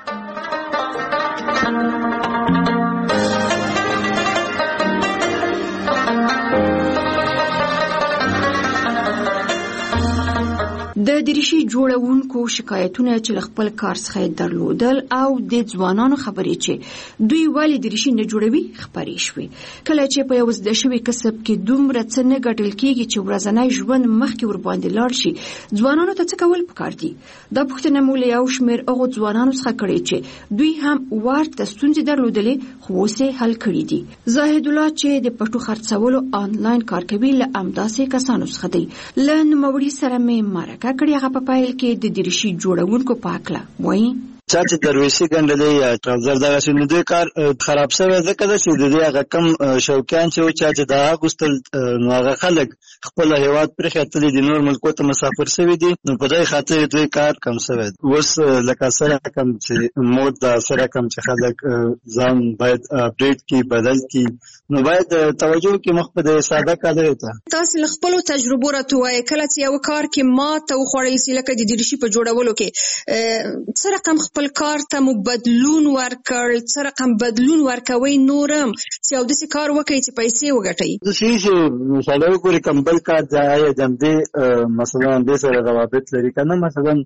د دریشي جوړونکو شکایتونه چې خپل کار څخه درلودل او د ځوانانو خبرې چې دوی ولې دریشي نه جوړوي خبرې شوې، کله چې په یو زده شوي کسب کې دومره څه نه ګټل کېږي چې ورځنی ژوند مخکې ورباندې لاړ شي، ځوانانو ته څه کول پکار دي؟ دا پوښتنه مو له یو شمېر هغو ځوانانو څخه کړې چې دوی هم ورته ستونزې درلودلې خو اوس یې حل کړي دي. زاهد الله چې د پټو خرڅولو آنلاین کار کوي له همداسې کسانو څخه دی. له نوموړي سره مې مرکه کړې، هغه په پایل کې د دریشي جوړونکو په هکله وایي چا چې درویشي ګنډلې یا ټراوزر دغه شي نو دوی کار خراب شوی ځکه ده چې د دې هغه کم شوقیان چې و چا چې د هغه غوښتل نو هغه خلک خپل هیواد پرېښی تللي دي، نور ملکو ته مسافر شوي دي، نو په دې خاطر دوی کار کم شوی دی. اوس لکه څه رقم چې مود ده، څه رقم چې خلک ځان باید اپډیټ کړي، بدل کړي، نو باید توجه وکړي مخ په د ساده کالیو ته. تاسې له خپلو تجربو راته ووایئ، کله چې یو کار کې ماته وخوړی سي لکه د دریشي په جوړولو کې څه رقم خپل کار ته مو بدلون ورکړ، څه رقم بدلون ورکوي نورم چې او داسې کار وکړي چې پیسې وګټي؟ د شي چې مثلا وګوري کمبل کار ځای جمدي مثلا د سره روابط لري کنه، مثلا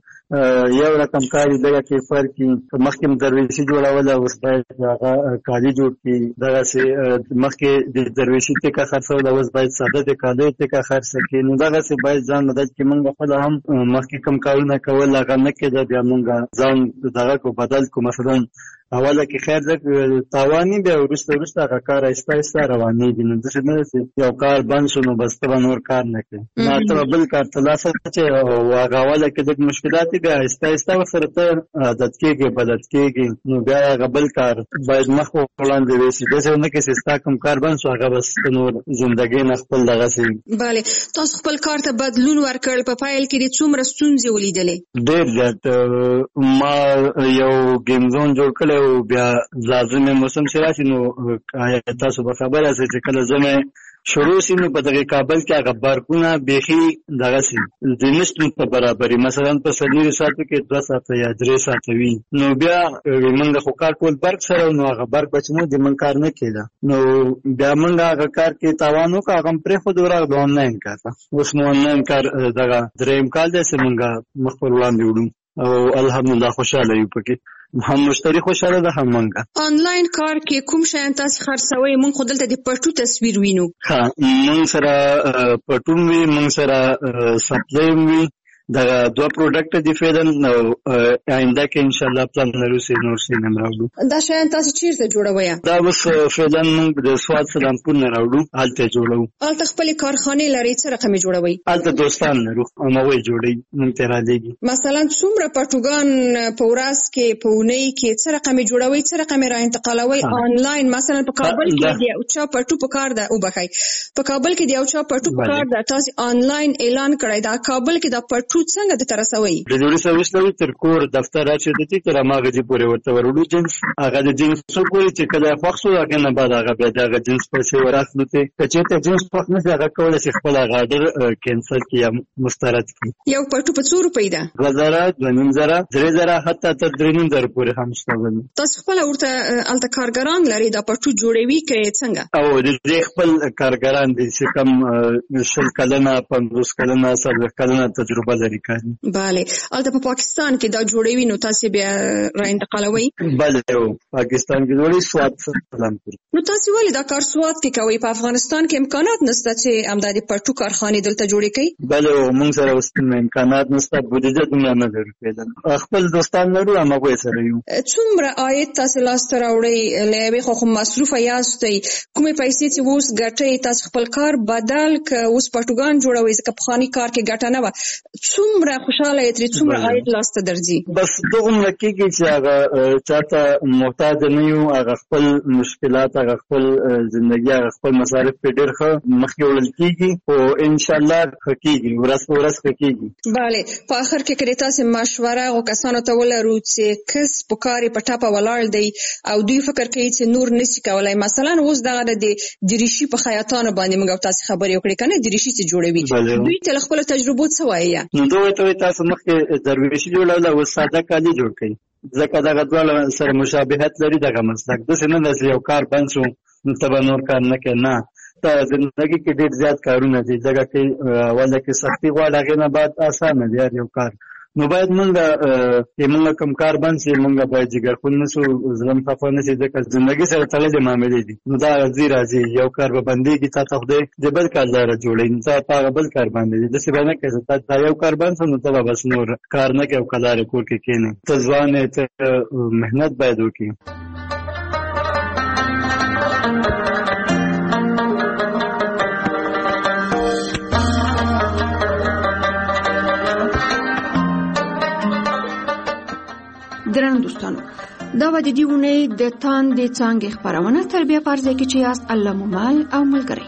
یو رقم کاری دغه کې فرق کی مخکې درویشي جوړول او باید هغه کالي جوړ کی، دغه سي مخکې د درویشي ته کا خرڅول او باید ساده د کالي ته کا خرڅ کی، نو دغه سي باید ځان مدد کې موږ خپل هم مخکې کم کارونه کول هغه نه کېده، بیا موږ ځان دغه کو بدل کو، مثلا اوله کې خیر د تاوانی بیا ورسته ورسته هغه کار آهسته آهسته روانېږي، نو داسې نه چې یو کار بند شو نو بس ته به نور کار نه کوې، نه ته بل کار ترلاسه چې هغه اوله کې لږ مشکلات بیا آهسته آهسته ورسره ته عادت کېږي بلد کېږي، نو بیا هغه بل کار باید مخ وړاندې وشي، داسې نه کې چې ستا کوم کار بند شو هغه بس نور زندګۍ نه خپل دغسې. بلې تاسو خپل کار ته بدلون ورکړ، په پایل کې دې څومره ستونزې ولیدلې؟ ډېر زیات. ما یو ګیم زون جوړ کړی او بیا لازمي موسم چې راشي نو تاسو به خبره سئ چې کله زمې شروع شي نو په دغه کابل کې هغه بارکونه بیخي دغسې د نشتون په برابري، مثلا په څلورو ساعتو کې دوه ساعته یا درې ساعته وي، نو بیا موږ خو کار کول برق سره، نو هغه برق به چې مو د موږ کار نه کېده، نو بیا موږ هغه کار کې تاوان وکړو، هغه م پرېښود ورغلو د آنلاین کار ته. اوس مو آنلاین کار دغه درېیم کال دی چې موږ مخ پر وړاندې وړو او الحمدلله خوشحاله یو پکې، هم مشتری خوشاله ده هم منګه. آنلاین کار کې کوم شیان تاسو خرڅوي؟ مونږ خو دلته د پټو تصویر وینو. ها مونږ سره پټوم وی، مونږ سره سپلایم وی، دا دوه پروډکټ دي فعلا، نو آینده کې ان شاء الله پلان لرو چې نور شي نم راوړو. دا شیان تاسو چیرته جوړوي؟ دا بس فعلا مونږ د سواد سلامپور نه راوړو، هلته جوړو. هلته خپل کارخانه لري، څه رقم جوړوي؟ هلته دوستان لرو او نوې جوړي مونږ ته را لېږي. مثلا څومره پټوګان په ورځ کې په اونۍ کې څه رقم جوړوي، څه رقم را انتقالوي آنلاین؟ مثلا په کابل کې دی او چا پټو په کار ده او بخای په کابل کې دی او چا پټو په کار ده، تاسو آنلاین اعلان کړی دا کابل کې دا پټو څنګه د ترسوي؟ د جوړي سرویس لري تر کور دفتر راځي د دې تر ماغه دي پورې ورته ورولو جنس هغه د جنس څو پورې چې کله خوښ هغه نه بعد هغه بیا د جنس پیسې وراسلو ته چې ته جنس خوښ نه هغه کول شي خپل هغه آرډر کینسل کیا مسترد کی. یو پټو په څو روپۍ ده؟ غزاره دنیم زره درې زره حتی تر درې زره پورې هم شته. تاسو خپل ورته الته کارګران لري دا پټو جوړوي کې څنګه؟ او د دې خپل کارګران دي چې کوم شل کلنه پنځوس کلنه څلور کلنه تجربه لري. بله البته په پاکستان کې دا جوړوي نو تاسو بیا را انتقالوي؟ بله پاکستان کې جوړي سواد سلامپور. نو تاسو ولې دا کار سواد کې کوي؟ په افغانستان کې امکانات نشته چې امدادي پټو کارخانه دلته جوړې کړي؟ بله موږ سره اوس امکانات نشته، بودیجه دومره نه لرو پیدا، خپل دوستان لرو هم هغوی سره یو. څومره عاید تاسو لاسته راوړئ؟ له یوې خوا خو مصروفه یاستئ، کومې پیسې چې اوس ګټئ تاسو خپل کار بدل که اوس پټوګان جوړوئ ځکه پخواني کار کې ګټه نه وه، څومره خوشاله یې ترې څومره عاید لاسته درځي؟ بس دغومره کېږي چې هغه چاته محتاج نه یو، هغه خپل مشکلات هغه خپل زندګي هغه خپل مصارف پې ډېر ښه مخکې وړل کېږي، خو انشاءالله ښه کېږي، ورځ په ورځ ښه کېږي. بله په آخر کې که تاسې مشوره هغو کسانو ته ولرو چې کس په کار یې په ټاپه ولاړ دی او دوی فکر کوي چې نور نشي کولی، مثلا اوس دغه د دریشي په خیاطانو باندې موږ او تاسې خبرې وکړې که نه دریشي چې جوړوي، دوی ته له خپلو تجربو څه وایي؟ نو دوی ته تاسو مخکې درویشي جوړول او ساده کالي جوړ کړئ، ځکه دغه دواړه سره مشابهت لري دغه مسلک، داسې نه ده چې یو کار بند شو نو ته به نور کار نه کوې، نه ته زندګي کې ډېر زیات کارونه دي، ځکه کې اوله کې سختي غواړي، هغې نه بعد اسانه دی هر یو کار. نو باید مونږ چې مونږ کوم کار بند شي مونږ باید جګرخون نه شو، زړه م خفه نه شي، ځکه زندګي سره تړلې معاملې دي، نو دا راځي راځي یو کار به بندېږي، تا ته خدای د بل کار لاره جوړوي، نو ته په هغه بل کار باندې دي، داسې به نه کوې چې تا دا یو کار بند شو نو ته به بس نور کار نه کوې او کلارې کور کې کښېنې. ته ځوان یې، ته محنت باید وکړې. درنو دوستانو دا و د دې اونۍ د تاندې څانګې خپرونه تر بیا په ځای کې چې یاست الله مو مال او ملګری.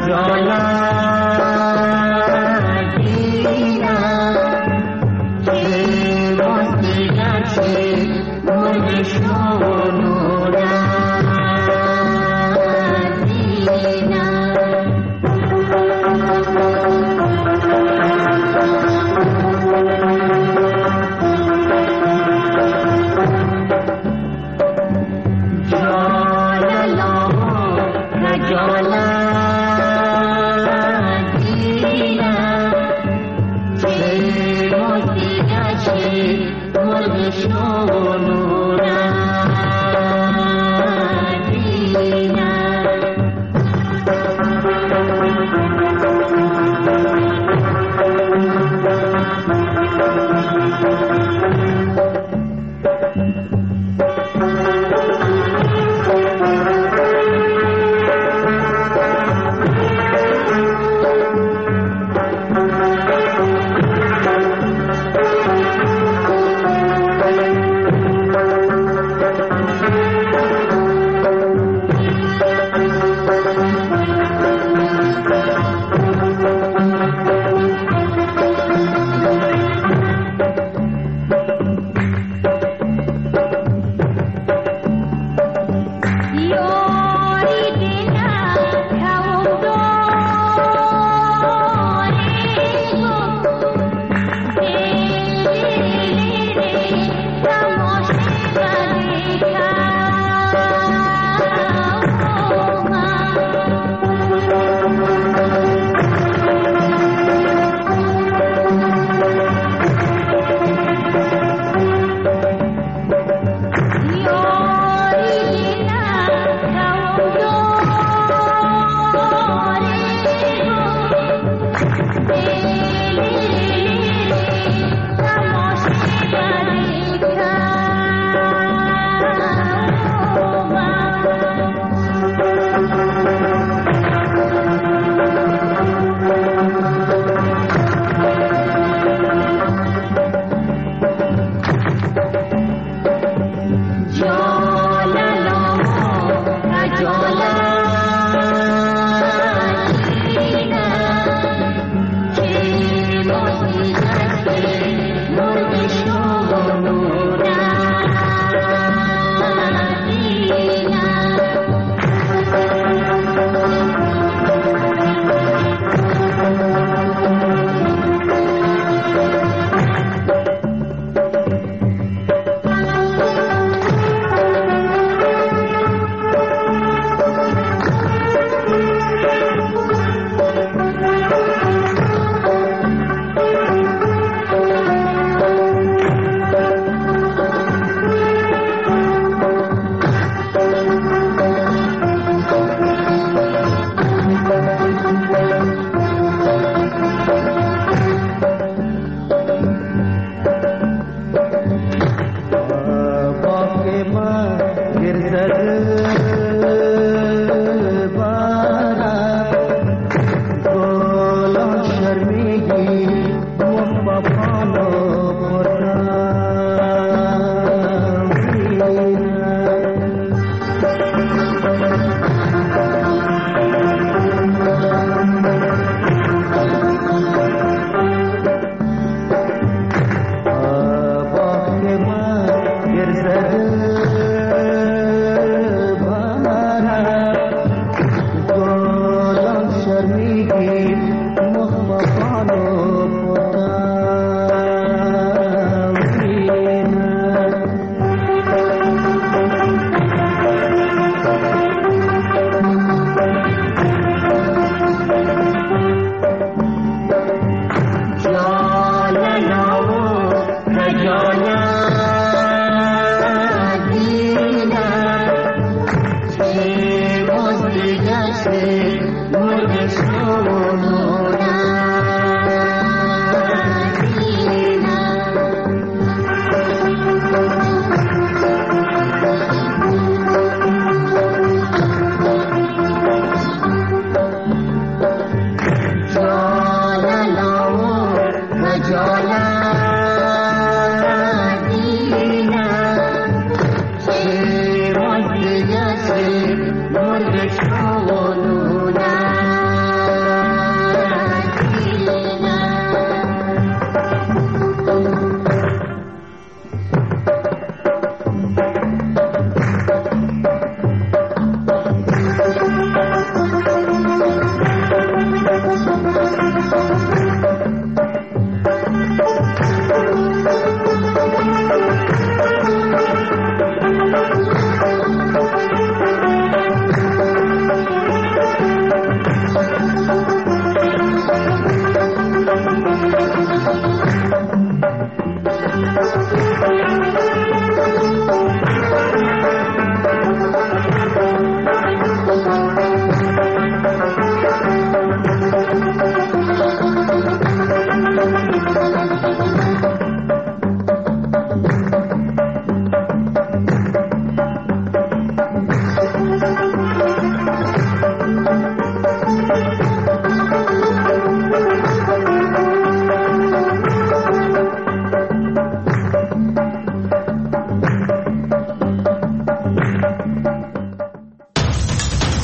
मुझे मुझे